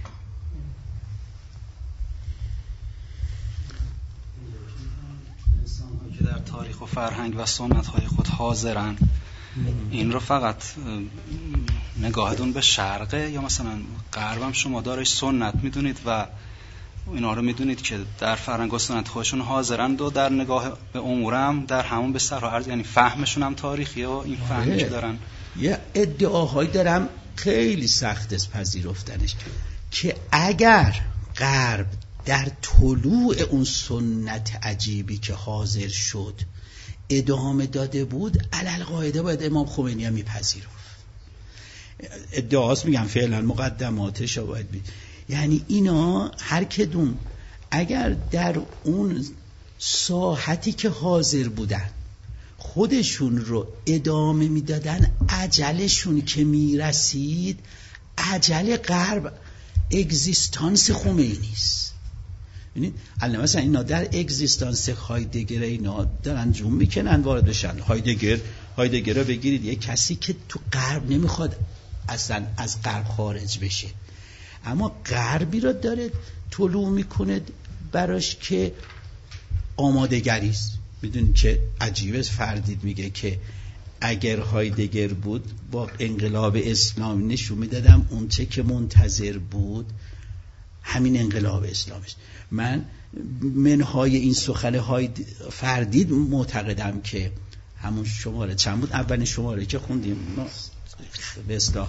[SPEAKER 5] که در تاریخ و فرهنگ و سنت های خود حاضرن، این رو فقط نگاهتون به شرقه یا مثلا غربم شما دارش سنت میدونید و اینا رو میدونید که در فرهنگ و سنت خودشون حاضرن و در نگاه به امورم در همون به سر و عرض، یعنی فهمشون هم تاریخیه و این فهمی که دارن.
[SPEAKER 3] یه ادعاهایی دارم خیلی سخت است پذیرفتنش که اگر غرب در طلوع اون سنت عجیبی که حاضر شد ادامه داده بود، علل قاعده باید امام خمینی هم میپذیرفت. ادعاست، میگم فعلا مقدماتش باید بید. یعنی اینا هر کدوم اگر در اون ساحتی که حاضر بودن خودشون رو ادامه میدادن، عجلشون که میرسید عجل غرب اگزیستانس خمینی است. یعنی الان مثلا اینا در اگزیستانس هایدگر اینا دارن جون میکنن وارد بشن. هایدگر هایدگر رو بگیرید، یه کسی که تو غرب نمیخواد اصلا از غرب خارج بشه، اما غربی رو داره طلوع میکنه براش که آمادگری است. میدونید که عجیبه، فردید میگه که اگر هایدگر بود با انقلاب اسلامی نشون میدادم اون چه که منتظر بود همین انقلاب اسلامی است. من منهای این سخن های فردید معتقدم که همون شماره چند بود؟ اولین شماره که خوندیم به اصطلاح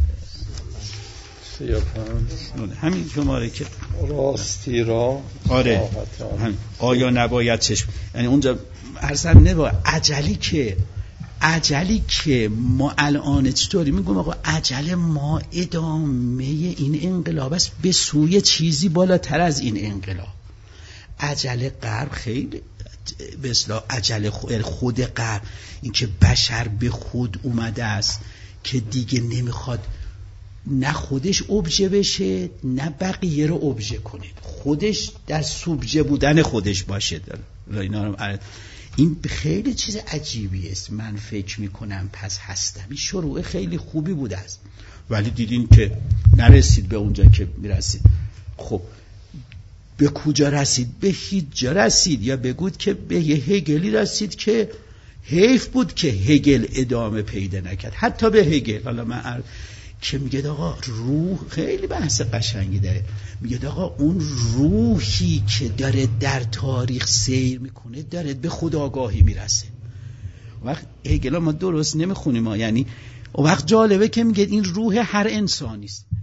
[SPEAKER 3] همین شماره که
[SPEAKER 1] راستی را
[SPEAKER 3] آره همین. آیا نباید چشم، یعنی اونجا ارسم نباید عجلی که عجلی که ما الان چطوری میگم آقا عجل ما ادامه این انقلاب است به سوی چیزی بالاتر از این انقلاب. عجل غرب خیلی به اصطلاح عجل خود غرب، این که بشر به خود اومده است که دیگه نمیخواد نه خودش ابژه بشه نه بقیه رو ابژه کنه، خودش در سوبژه بودن خودش باشه. این خیلی چیز عجیبی است. من فکر میکنم پس هستم این شروع خیلی خوبی بوده است، ولی دیدین که نرسید به اونجا که میرسید. خب به کجا رسید؟ به هیچ جا رسید، یا بگود که به یه هگلی رسید که حیف بود که هگل ادامه پیدا نکرد. حتی به هگل، حالا من که میگه آقا روح، خیلی بحث قشنگی داره، میگه آقا اون روحی که داره در تاریخ سیر میکنه داره به خودآگاهی میرسه. وقت هگل ما درست نمیخونیم ما، یعنی وقت جالبه که میگه این روح هر انسانی است.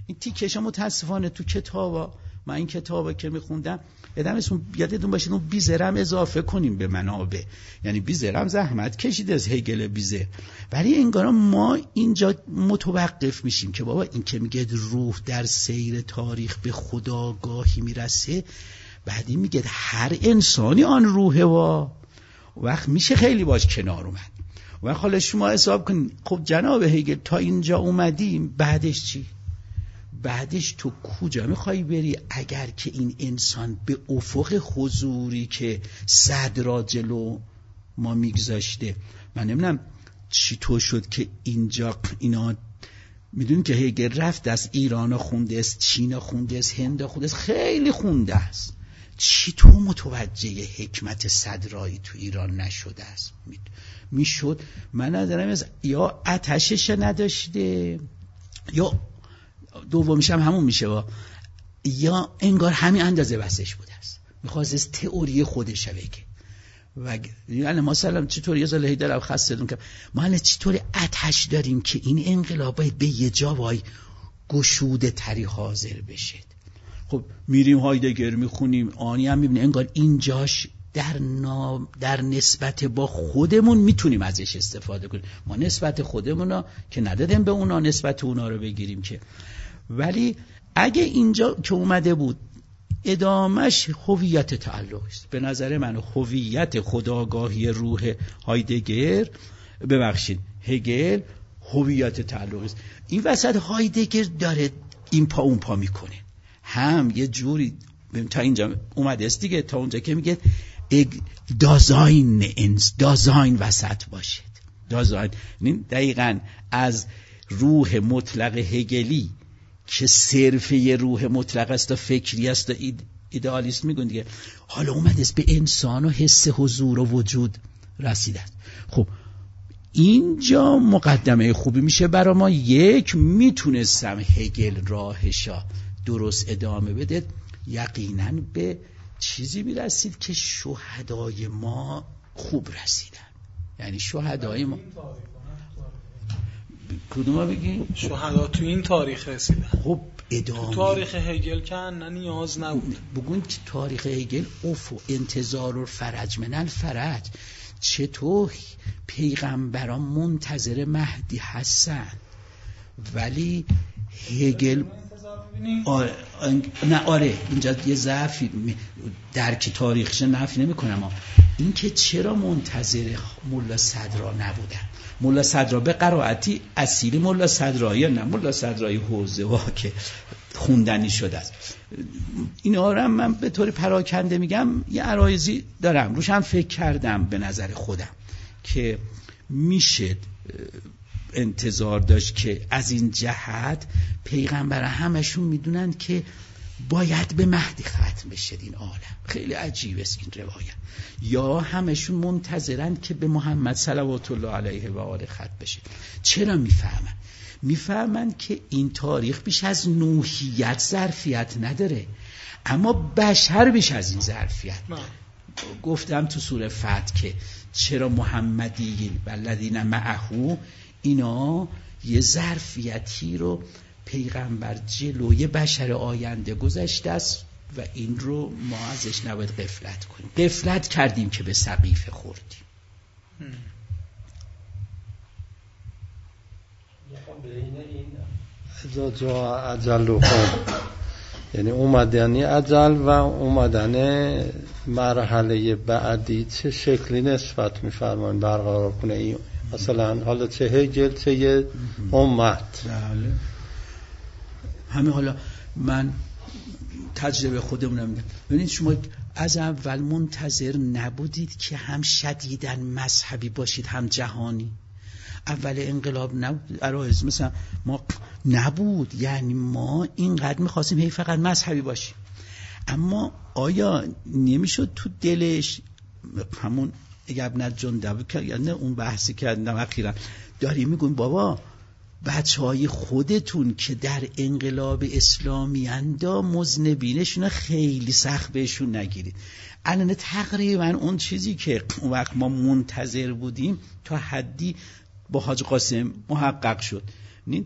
[SPEAKER 3] این تیکش متاسفانه تو کتابا، من این کتابا که میخوندم یادم اسم یادتون باشه اون بیزرم اضافه کنیم به منابع، یعنی بیزرم زحمت کشید از هگل بیزر، ولی انگار ما اینجا متوقف میشیم که بابا این که میگه روح در سیر تاریخ به خداگاهی میرسه، بعدی میگه هر انسانی آن روحه و وقت میشه خیلی باش کنار اومد. و حالا شما حساب کنید خب جناب هگل تا اینجا اومدیم، بعدش چی؟ بعدش تو کجا میخوای بری اگر که این انسان به افق حضوری که صدر جلو ما میگذاشته؟ من نمیدونم چی تو شد که اینجا اینا میدونی که هگل رفت از ایران خونده است، چین خونده است، هند خونده است، خیلی خونده است، چی تو متوجه حکمت صدرایی تو ایران نشده است؟ میشد من ندارم از یا آتشش نداشته یا دومیش هم همون میشه با یا انگار همین اندازه بسش بوده است، میخواست از تئوری خودش بگه. و یعنی مثلا چطور یه زله هیدر خاصه دون که ما الان چطور آتش داریم که این انقلاب باید به یه جا وای گشوده تری حاضر بشه. خب میریم هایدگر میخونیم، آنی هم میبینیم انگار اینجاش در نام در نسبت با خودمون میتونیم ازش استفاده کنیم. ما نسبت خودمونا که ندادیم به اونا نسبت اونا رو بگیریم که، ولی اگه اینجا که اومده بود ادامش هویت تعلق است. به نظر من هویت خودآگاهی روح هایدگر ببخشید هگل هویت تعلق است. این وسط هایدگر داره این پا اون پا میکنه، هم یه جوری تا اینجا اومده است دیگه، تا اونجا که میگه دازاین انس دازاین وسط باشید. دازاین دقیقاً از روح مطلق هگلی که صرف یه روح مطلق است و فکری است و ایدئالیست میگن دیگه، حالا اومده است به انسان و حس حضور و وجود رسیده. خب اینجا مقدمه خوبی میشه برای ما. یک، میتونستم هگل راهشا درست ادامه بده، یقینا به چیزی میرسید که شهدای ما خوب رسیدن. یعنی شهدای ما کدوم بگیم؟
[SPEAKER 2] شهدا تو این تاریخ رسیدن.
[SPEAKER 3] خب ادامه
[SPEAKER 2] تو تاریخ هگل که نه نیاز نبود.
[SPEAKER 3] بگون که تاریخ هگل افو انتظار و فرج من الفرج. چطور پیغمبران منتظر مهدی هستن ولی هگل آره نه آره اینجا یه ضعفی درک تاریخش نفی نمی کنم، این که چرا منتظر ملا صدرا نبودن. ملا صدرا به قرائتی اصیل ملا صدرایی نه ملا صدرایی حوزه ها که خوندنی شده است. اینا رو من به طور پراکنده میگم، یه عرایزی دارم روش هم فکر کردم به نظر خودم که میشه انتظار داشت که از این جهت پیغمبر همشون میدونن که باید به مهدی ختم بشه این عالم. خیلی عجیب است این روایت. یا همشون منتظرن که به محمد صلوات الله علیه و آله ختم بشه. چرا میفهمن؟ میفهمن که این تاریخ بیش از نوحیت ظرفیت نداره، اما بشر بیش از این ظرفیت داره. گفتم تو سوره فتح که چرا محمدیین و الذین معه، اینا یه ظرفیتی رو پیغمبر جلوی بشر آینده گذاشته است و این رو ما ازش نباید غفلت کنیم. غفلت کردیم که به سقیفه خوردیم.
[SPEAKER 1] اذا جاء اجلهم، یعنی اومدنی اجل و اومدن مرحله بعدی چه شکلی نسبت می‌فرمایید برقرار کنه این؟ مثلا حالا چه هگل چه یه امت.
[SPEAKER 3] بله همین. حالا من تجربه خودمونم میگم، ببینید شما از اول منتظر نبودید که هم شدیداً مذهبی باشید هم جهانی. اول انقلاب نبود، عرایز مثلا ما نبود، یعنی ما اینقدر میخواستیم هی فقط مذهبی باشیم. اما آیا نمیشد تو دلش همون ابن جندب که یعنی اون بحثی کردم اخیراً داریم میگیم بابا بچهای خودتون که در انقلاب اسلامی اندا مذنبینشون خیلی سخت بهشون نگیرید. الان تقریبا اون چیزی که اون وقت ما منتظر بودیم تا حدی با حاج قاسم محقق شد.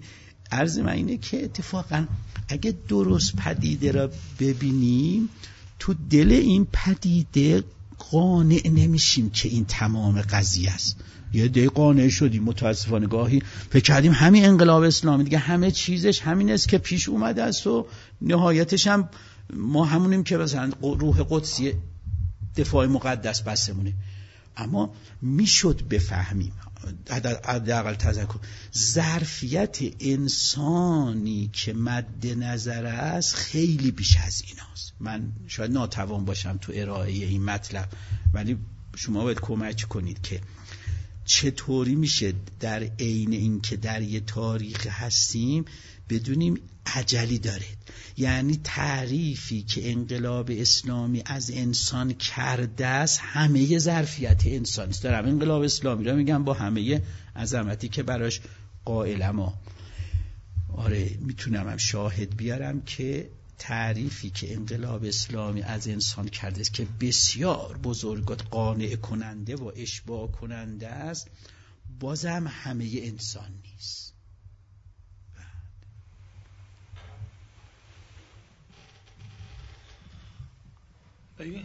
[SPEAKER 3] عرض من اینه که اتفاقا اگه درست پدیده را ببینیم تو دل این پدیده قانع نمیشیم که این تمام قضیه است. یه دی قانع شدیم متاسفانه، گاهی فکر کردیم همین انقلاب اسلامی دیگه همه چیزش همین است که پیش اومده است و نهایتش هم ما همونیم که مثلا روح قدسی دفاع مقدس بسمونه. اما میشد بفهمیم، حداقل تذکر ظرفیت انسانی که مد نظر است خیلی بیش از ایناست. من شاید ناتوان باشم تو ارائه این مطلب، ولی شما باید کمک کنید که چطوری میشه در عین این که در یه تاریخ هستیم بدونیم عجلی داره. یعنی تعریفی که انقلاب اسلامی از انسان کرده است همه ظرفیت انسانی است. دارم انقلاب اسلامی را میگم با همه عظمتی که براش قائلم. آره میتونم هم شاهد بیارم که تعریفی که انقلاب اسلامی از انسان کرده است که بسیار بزرگ قانع کننده و اشباع کننده است، بازم همه انسان نیست.
[SPEAKER 2] بگی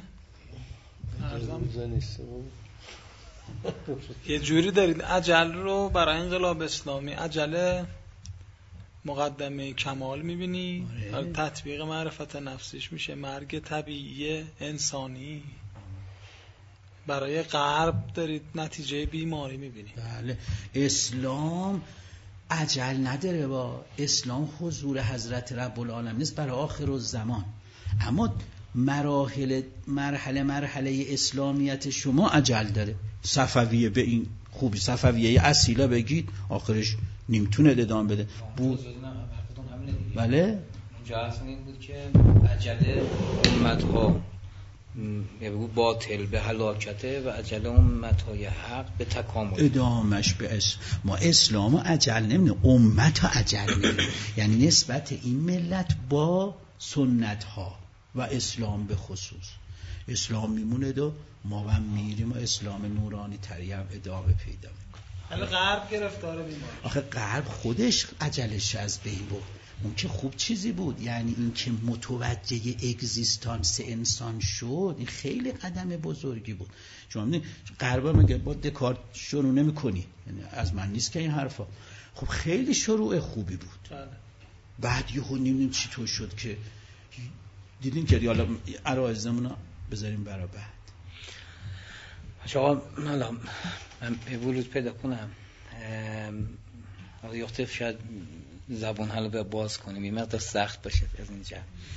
[SPEAKER 2] یه جوری دارید اجل رو برای انقلاب اسلامی اجل مقدمه کمال میبینی، تطبیق معرفت نفسیش میشه مرگ طبیعی انسانی. برای غرب دارید نتیجه بیماری میبینی.
[SPEAKER 3] بله اسلام اجل نداره، با اسلام حضور حضرت رب العالمین نیست برای آخر الزمان. اما مراحل مرحله مرحله اسلامیت شما اجل داره. صفویه به این خوبی، صفویه اصیله بگید آخرش نمیتونه ادامه بده بود. بله
[SPEAKER 4] اونجا اصلا این بود که عجله امتها بگو باطل به هلاکته و عجله امتهای حق به تکامل
[SPEAKER 3] ادامش به اسم. ما اسلام عجل نمیدونیم، امت عجل میدونیم. یعنی نسبت این ملت با سنت ها و اسلام به خصوص. اسلام میمونه و ما هم میریم و اسلام نورانی تری هم ادامه پیدا میکنه.
[SPEAKER 2] حالا غرب گرفتار بیماری.
[SPEAKER 3] آخه غرب خودش عجلش از بین برد. اون که خوب چیزی بود، یعنی این که متوجه اگزیستانس انسان شد، این خیلی قدم بزرگی بود. شما میدونید غرب میگه با دکارت شروع نمی‌کنی، یعنی از من نیست که این حرفا. خب خیلی شروع خوبی بود.
[SPEAKER 2] بله.
[SPEAKER 3] بعد یهو نمیدونم چی تو شد که دیدین که حالا عرایزمون بذاریم برای بعد.
[SPEAKER 4] شما حالا من ورود پیدا کنم، حالا یخته شاید زبون حالا به باز کنیم این مقدار سخت باشه از اینجا.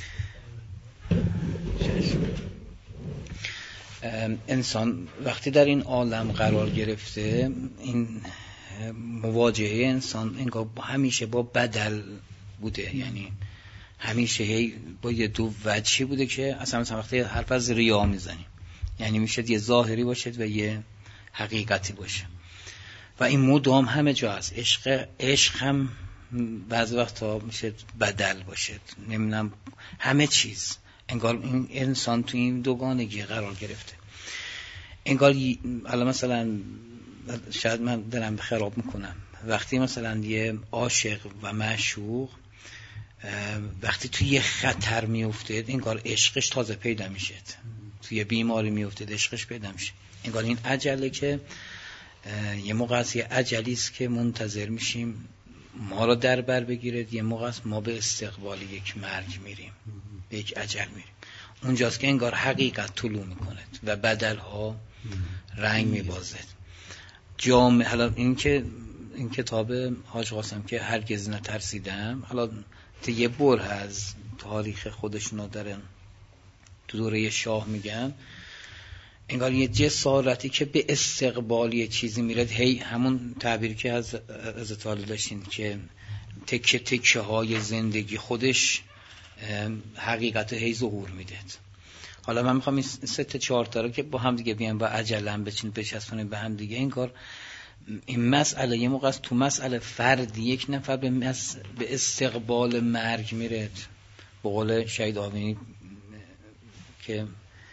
[SPEAKER 4] انسان وقتی در این عالم قرار گرفته، این مواجهه انسان انگار همیشه با بدل بوده. یعنی همیشه هی با یه دو وجهی بوده که اصلا مثلا وقتی حرف از ریا میزنیم، یعنی میشه یه ظاهری باشد و یه حقیقتی باشه و این مدام همه جا هست. عشق عشق هم بعضی وقتا میشه بدل باشد، نمیدونم همه چیز انگار این انسان تو این دوگانگی قرار گرفته. انگار حالا مثلا شاید من دارم خراب میکنم، وقتی مثلا یه عاشق و معشوق وقتی توی یه خطر میفته انگار عشقش تازه پیدا میشه، توی یه بیماری میفته عشقش پیدا میشه. انگار این عجله که یه موقع است یه عجلی است که منتظر میشیم ما را در بر بگیرد، یه موقع است ما به استقبال یک مرگ میریم، به یک اجل میریم. اونجاست که انگار حقیقت طلوع میکند و بدل ها رنگ میبازد. جامعه حالا این که این کتاب حاج قاسم که هرگز نترسیدم، حالا یه بر از تاریخ خودشون دارن تو دوره شاه میگن، انگار یه جسارتی که به استقبال یه چیزی میرد، هی همون تعبیری که از از طالب داشتین که تکه تکه های زندگی خودش حقیقت هی ظهور میده. حالا من میخوام این سه تا چهار تا رو که با هم دیگه بیان با عجله هم بچین بچسبونیم به هم دیگه. انگار این مسئله یه موقع از تو مسئله فردی یک نفر به, مس... به استقبال مرگ میره، به قول شهید آوینی که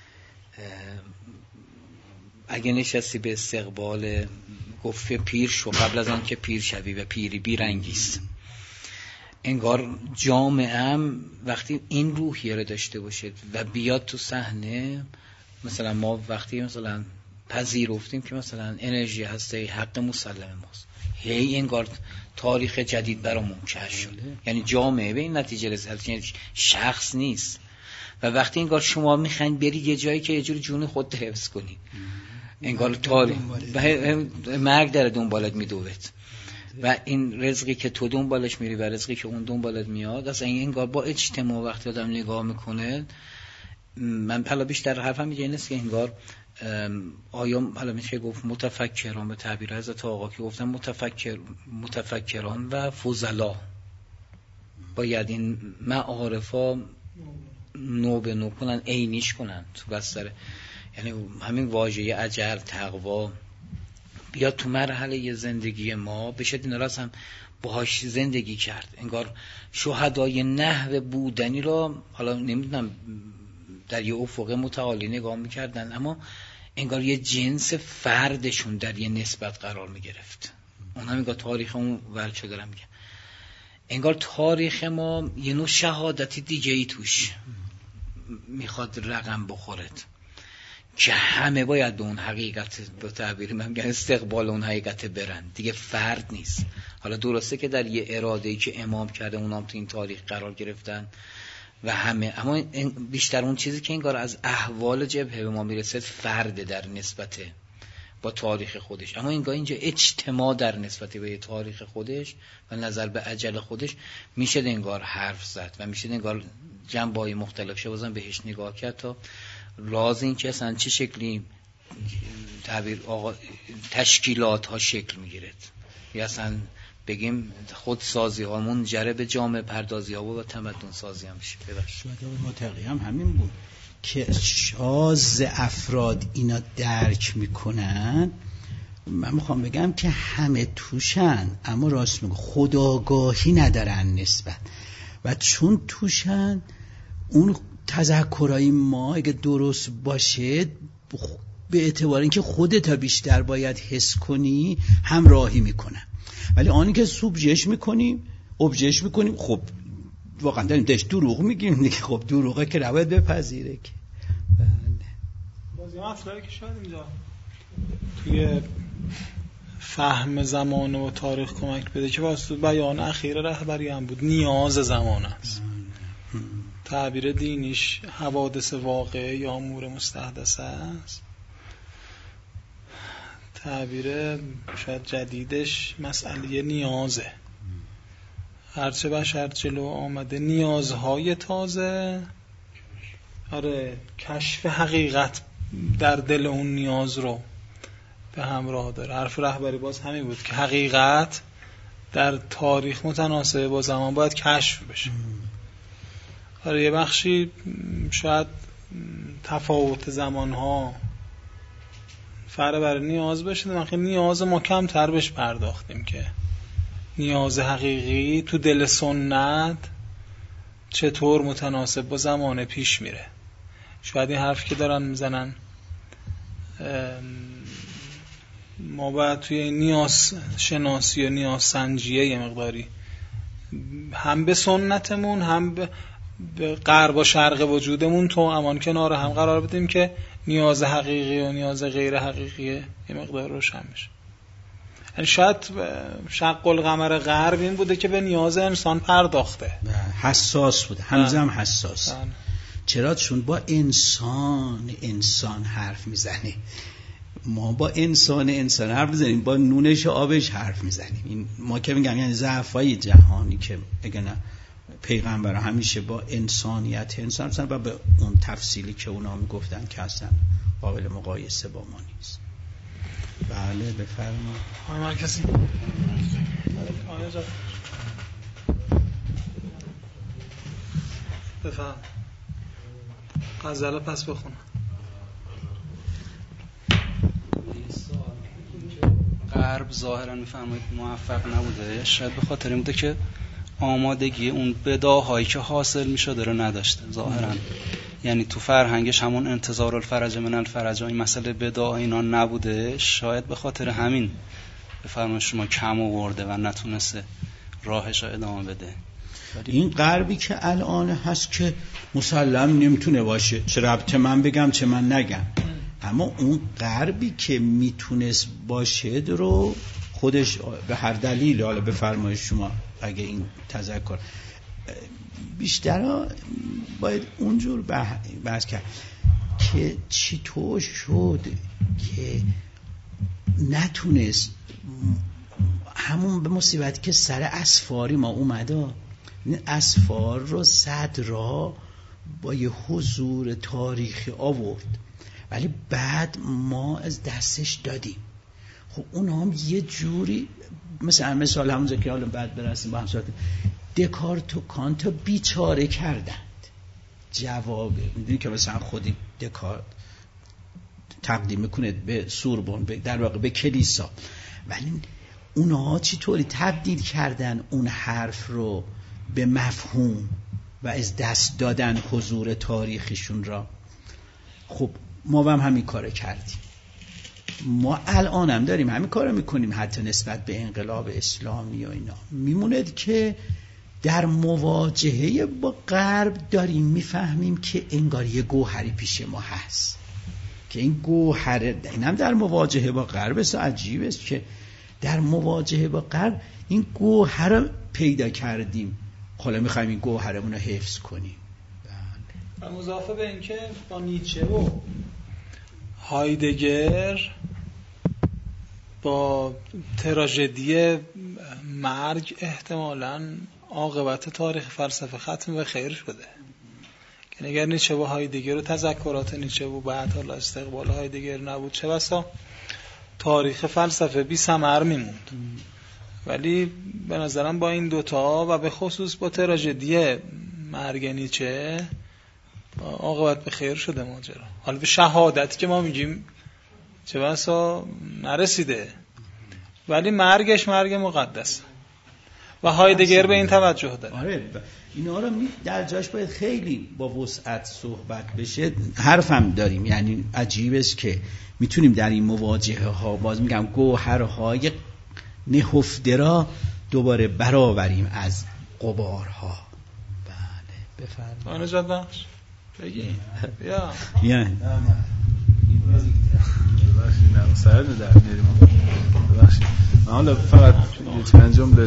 [SPEAKER 4] اگه نشستی به استقبال گفت پیر شو قبل از آن که پیر شوی و پیری بیرنگیست. انگار جامعه وقتی این روحیه رو داشته باشه و بیاد تو صحنه، مثلا ما وقتی مثلا پذیرفتیم که مثلا انرژی هسته حق مسلم ماست، هی انگار تاریخ جدید برامون کشف شده. یعنی جامعه به این نتیجه رسید، یعنی شخص نیست. و وقتی انگار شما میخواین برید یه جایی که یه جور جون خود حفظ کنید، انگار تاریخ مرگ در دنبالت میدوت و این رزقی که تو دنبالش میری و رزقی که اون دنبالت میاد، اصلا این انگار با اجتماع وقتی آدم نگاه میکنه، من حالا بیشتر حرفم اینجا این است که انگار آیا حالا میشه گفت متفکران، به تعبیر حضرت آقا که گفتن متفکر متفکران و فضلا باید این معارفا نو به نو کنن، عینیش کنن تو بستر، یعنی همین واژه اجر، تقوا بیاد تو مرحله زندگی ما بشه، این راست هم باهاش زندگی کرد. انگار شهدای نحو بودنی رو حالا نمیدونم در یه افق متعالی نگاه میکردن، اما انگار یه جنس فردشون در یه نسبت قرار میگرفت. اون هم انگار تاریخ اون ولچه دارم میگم، انگار تاریخ ما یه نوع شهادتی دیگه ای توش میخواد رقم بخورد که همه باید به اون حقیقت، به تعبیر من میگن استقبال اون حقیقت برن دیگه، فرد نیست. حالا درسته که در یه اراده‌ای که امام کرده اونام تو این تاریخ قرار گرفتن و همه، اما بیشتر اون چیزی که انگار از احوال جبهه به ما میرسه فرد در نسبت با تاریخ خودش، اما انگار اینجا اجتماع در نسبت به تاریخ خودش و نظر به اجل خودش میشه انگار حرف زد و میشه انگار جنبه‌های مختلف شه بازم بهش نگاه کرد تا راز این که اصلا چه شکلی تعبیر آقا تشکیلات ها شکل میگیرد، یا اصلا بگیم خودسازی ها منجر به جامعه پردازی ها و تمدن سازی هم میشه.
[SPEAKER 3] ببخشید متقی هم همین بود که شاز افراد اینا درک میکنن. من میخوام بگم که همه توشن، اما راست میگم خودآگاهی ندارن نسبت، و چون توشن اون تذکرهای ما اگه درست باشه به اعتبار اینکه خودت تا بیشتر باید حس کنی همراهی میکنن، ولی آنی که سوبژش میکنیم ابژش میکنیم، خب واقعا داریم داشت دروغ میگیم دیگه، خب دروغه که نباید بپذیره که. بله
[SPEAKER 2] بازی مطلبی که شاید اینجا توی فهم زمان و تاریخ کمک بده که واسه بیان اخیر رهبری هم بود، نیاز زمان است. تعبیر دینیش حوادث واقعه یا امور مستحدثه است، تعبیر شاید جدیدش مسئله نیازه. هرچه بشر جلو آمده نیازهای تازه، آره کشف حقیقت در دل اون نیاز رو به همراه داره. حرف رهبری باز همین بود که حقیقت در تاریخ متناسب با زمان باید کشف بشه. آره یه بخشی شاید تفاوت زمانها فرق برای نیاز بشه، من خیلی نیاز ما کمتر بهش پرداختیم که نیاز حقیقی تو دل سنت چطور متناسب با زمان پیش میره. شاید این حرف که دارن میزنن ما باید توی نیاز شناسی و نیاز سنجیه یه مقداری هم به سنتمون هم به غرب و شرق وجودمون تو امان کنار هم قرار بدیم که نیاز حقیقی و نیاز غیر حقیقی یه مقدار روشن بشه. یعنی شاید شق القمر غرب این بوده که به نیاز انسان پرداخته،
[SPEAKER 3] حساس بوده، هنوز هم حساس. چرا؟ چون با انسان انسان حرف میزنه، ما با انسان انسان حرف میزنیم، با نونش و آبش حرف میزنیم. این ما که میگم یعنی ضعفای جهانی که اگه نه پیغمبر همیشه با انسانیت انسان مثلا و به اون تفصیلی که اونا میگفتن که اصلا قابل مقایسه با ما نیست. بله بفرما.
[SPEAKER 2] آقای مرکزی بفرما غزله پس بخونم.
[SPEAKER 5] غرب ظاهرا میفرمایید موفق نبوده، شاید به خاطر این بوده که آمادگی اون بداهایی که حاصل میشه داره نداشته ظاهرا. یعنی تو فرهنگش همون انتظار الفرج من الفرج، این مسئله بدا اینا نبوده، شاید به خاطر همین به فرمان شما کم آورده و نتونسته راهش رو ادامه بده.
[SPEAKER 3] این غربی که الان هست که مسلم نمیتونه باشه، چه ربطه من بگم چه من نگم، اما اون غربی که میتونست باشه رو خودش به هر دلیل، حالا به فرمایش شما اگه این تذکر بیشتر باید اونجور بحث کرد که چطور شد که نتونست همون به مصیبتی که سر اسفاری ما اومده، اسفار رو صدرها با یه حضور تاریخی آورد ولی بعد ما از دستش دادیم. خب اون هم یه جوری مثلا مثال همونجا که حالا بعد برسیم با هم صحبت، دکارت و کانت بیچاره کردند. جواب میدونی که مثلا خودی دکارت تقدیم میکنه به سوربن، در واقع به کلیسا، ولی اونها چطوری تبدیل کردن اون حرف رو به مفهوم و از دست دادن حضور تاریخیشون را. خب ما هم همین کار کردیم، ما الان هم داریم همین کار میکنیم، حتی نسبت به انقلاب اسلامی و اینا. میموند که در مواجهه با غرب داریم میفهمیم که انگار یه گوهری پیش ما هست که این گوهر، این هم در مواجهه با غرب است. عجیب است که در مواجهه با غرب این گوهر رو پیدا کردیم، حالا میخوایم این گوهرمون رو حفظ کنیم.
[SPEAKER 2] و مضافه به اینکه با نیچه و هایدگر با تراژدی مرگ احتمالاً عاقبت تاریخ فلسفه ختم و خیر شده. که اگر نیچه و هایدگر و تذکرات نیچه و بعد حالا استقبال هایدگر نبود، چه بسا تاریخ فلسفه بی ثمر میموند. ولی به نظرم با این دوتا و به خصوص با تراژدی مرگ نیچه عاقبت به خیر شده ماجرا. حالا به شهادت که ما میگیم چه بسا نرسیده، ولی مرگش مرگ مقدس و هایدگر به این توجه داره.
[SPEAKER 3] آره اینا رو در جاش باید خیلی با وسعت صحبت بشه. حرفم داریم، یعنی عجیب است که میتونیم در این مواجهه ها، باز میگم گوهرهای نهفته را دوباره برآوریم از غبارها. بله بفرمایید.
[SPEAKER 2] آن نجات بخش بگی یا
[SPEAKER 3] یا
[SPEAKER 1] ببخشید نه سر در میاریم. ببخشید من حالا فقط یه چند جمله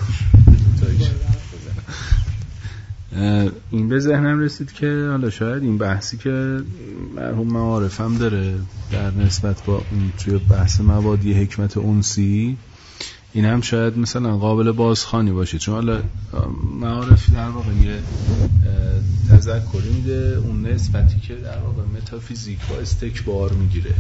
[SPEAKER 1] این به ذهنم رسید که حالا شاید این بحثی که مرحوم معارف هم داره در نسبت با اون توی بحث موادی حکمت انسی، این هم شاید مثلا قابل بازخوانی باشه، چون حالا معارف در واقع یه تذکری میده اون نسبتی که در واقع متافیزیک با استکبار میگیره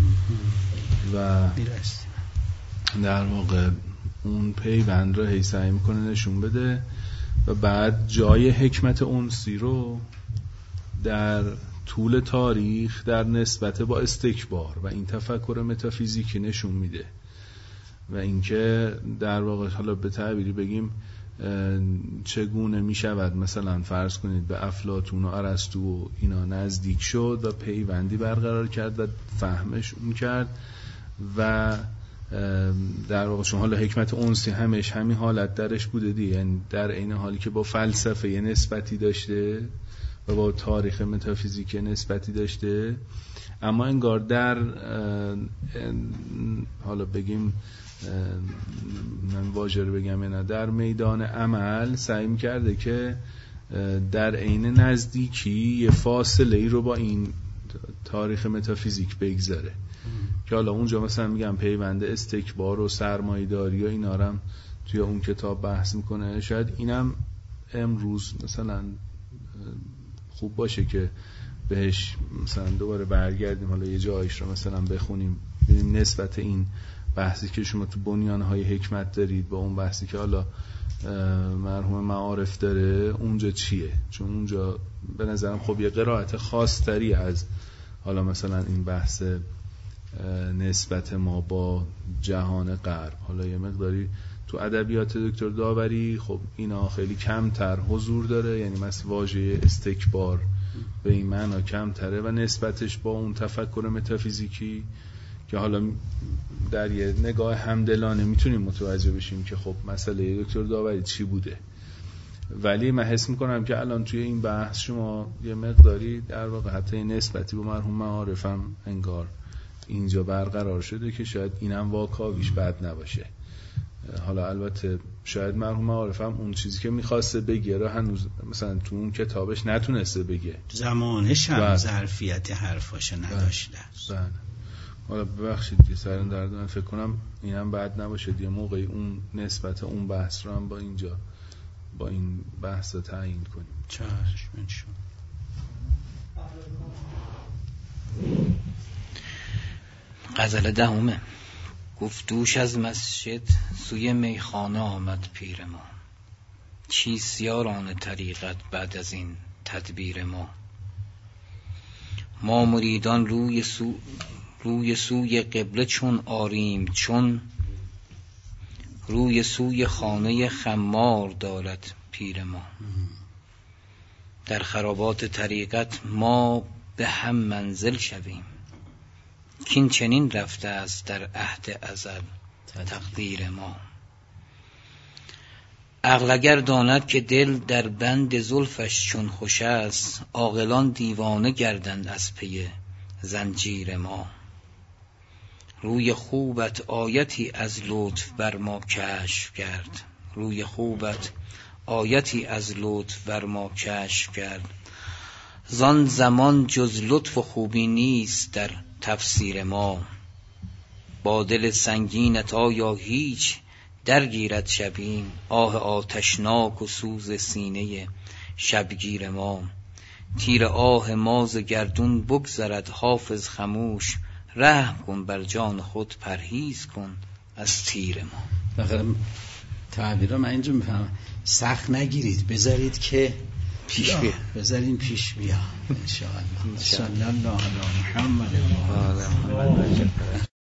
[SPEAKER 1] و در واقع اون پیوند رو هی سعی میکنه نشون بده و بعد جای حکمت انسی رو در طول تاریخ در نسبت با استکبار و این تفکر متافیزیکی نشون میده و اینکه در واقع حالا به تعبیری بگیم چگونه میشود مثلا فرض کنید به افلاطون و ارسطو و اینا نزدیک شد و پیوندی برقرار کرد و فهمش اون کرد و در واقع چون حالا حکمت انسی همش همین حالت درش بوده دی، یعنی در این حالی که با فلسفه یه نسبتی داشته و با تاریخ متافیزیک نسبتی داشته، اما انگار در حالا بگیم من واژه رو بگم یا نه، در میدان عمل سعی می‌کرده که در عین نزدیکی یه فاصله ای رو با این تاریخ متافیزیک بگذاره که حالا اونجا مثلا میگم پیوند استکبار و سرمایه‌داری و اینا رو هم توی اون کتاب بحث میکنه. شاید اینم امروز مثلا خوب باشه که بهش مثلا دوباره برگردیم، حالا یه جایش رو مثلا بخونیم ببینیم نسبت این بحثی که شما تو بنیان‌های حکمت دارید با اون بحثی که حالا مرحوم معارف داره اونجا چیه، چون اونجا به نظرم خب یه قرائت خاص‌تری از حالا مثلا این بحث نسبت ما با جهان غرب. حالا یه مقداری تو ادبیات دکتر داوری خب اینا خیلی کمتر حضور داره، یعنی مثلا واژه استکبار به این معنا کمتره و نسبتش با اون تفکر متافیزیکی که حالا در یه نگاه همدلانه میتونیم متوجه بشیم که خب مسئله دکتر داوری چی بوده.
[SPEAKER 6] ولی من حس میکنم که الان توی این بحث شما یه مقداری در واقع حتی نسبتی با مرحوم معارفم انگار اینجا برقرار شده که شاید اینم واکاویش بد نباشه. حالا البته شاید مرحوم معارفم اون چیزی که میخواسته بگه رو هنوز مثلا تو اون کتابش نتونسته بگه،
[SPEAKER 3] زمانش هم ظرفیت حرفاش نداشته.
[SPEAKER 6] بله. حالا ببخشید دیگه سرم درد من فکر کنم اینم بد نباشه دیگه موقعی اون نسبت اون بحث رو هم با اینجا با این بحث رو تعیین کنیم.
[SPEAKER 3] چشم.
[SPEAKER 4] غزل دهمه. گفت دوش از مسجد سوی میخانه آمد پیر ما، چیست یاران طریقت بعد از این تدبیر ما؟ ما مریدان روی سو روی سوی قبله چون آریم، چون روی سوی خانه خمار دارد پیر ما. در خرابات طریقت ما به هم منزل شویم، کین چنین رفته است در عهد ازل تقدیر ما. عقل اگر داند که دل در بند زلفش چون خوش است، عاقلان دیوانه گردند از پی زنجیر ما. روی خوبت آیتی از لطف بر ما کشف کرد، روی خوبت آیتی از لطف بر ما کشف کرد. زان زمان جز لطف و خوبی نیست در تفسیر ما. با دل سنگینت آیا هیچ درگیرد شبین، آه آتشناک و سوز سینه شبگیر ما. تیر آه ما ز گردون بگذرد حافظ خموش، رحم کن بر جان خود پرهیز کن از تیر ما.
[SPEAKER 3] بخیر تعبیر من اینجا میفهمم، سخت نگیرید، بذارید که
[SPEAKER 4] پیش بیا،
[SPEAKER 3] بذارین پیش بیا ان شاء الله. صلی الله علی محمد و آل محمد.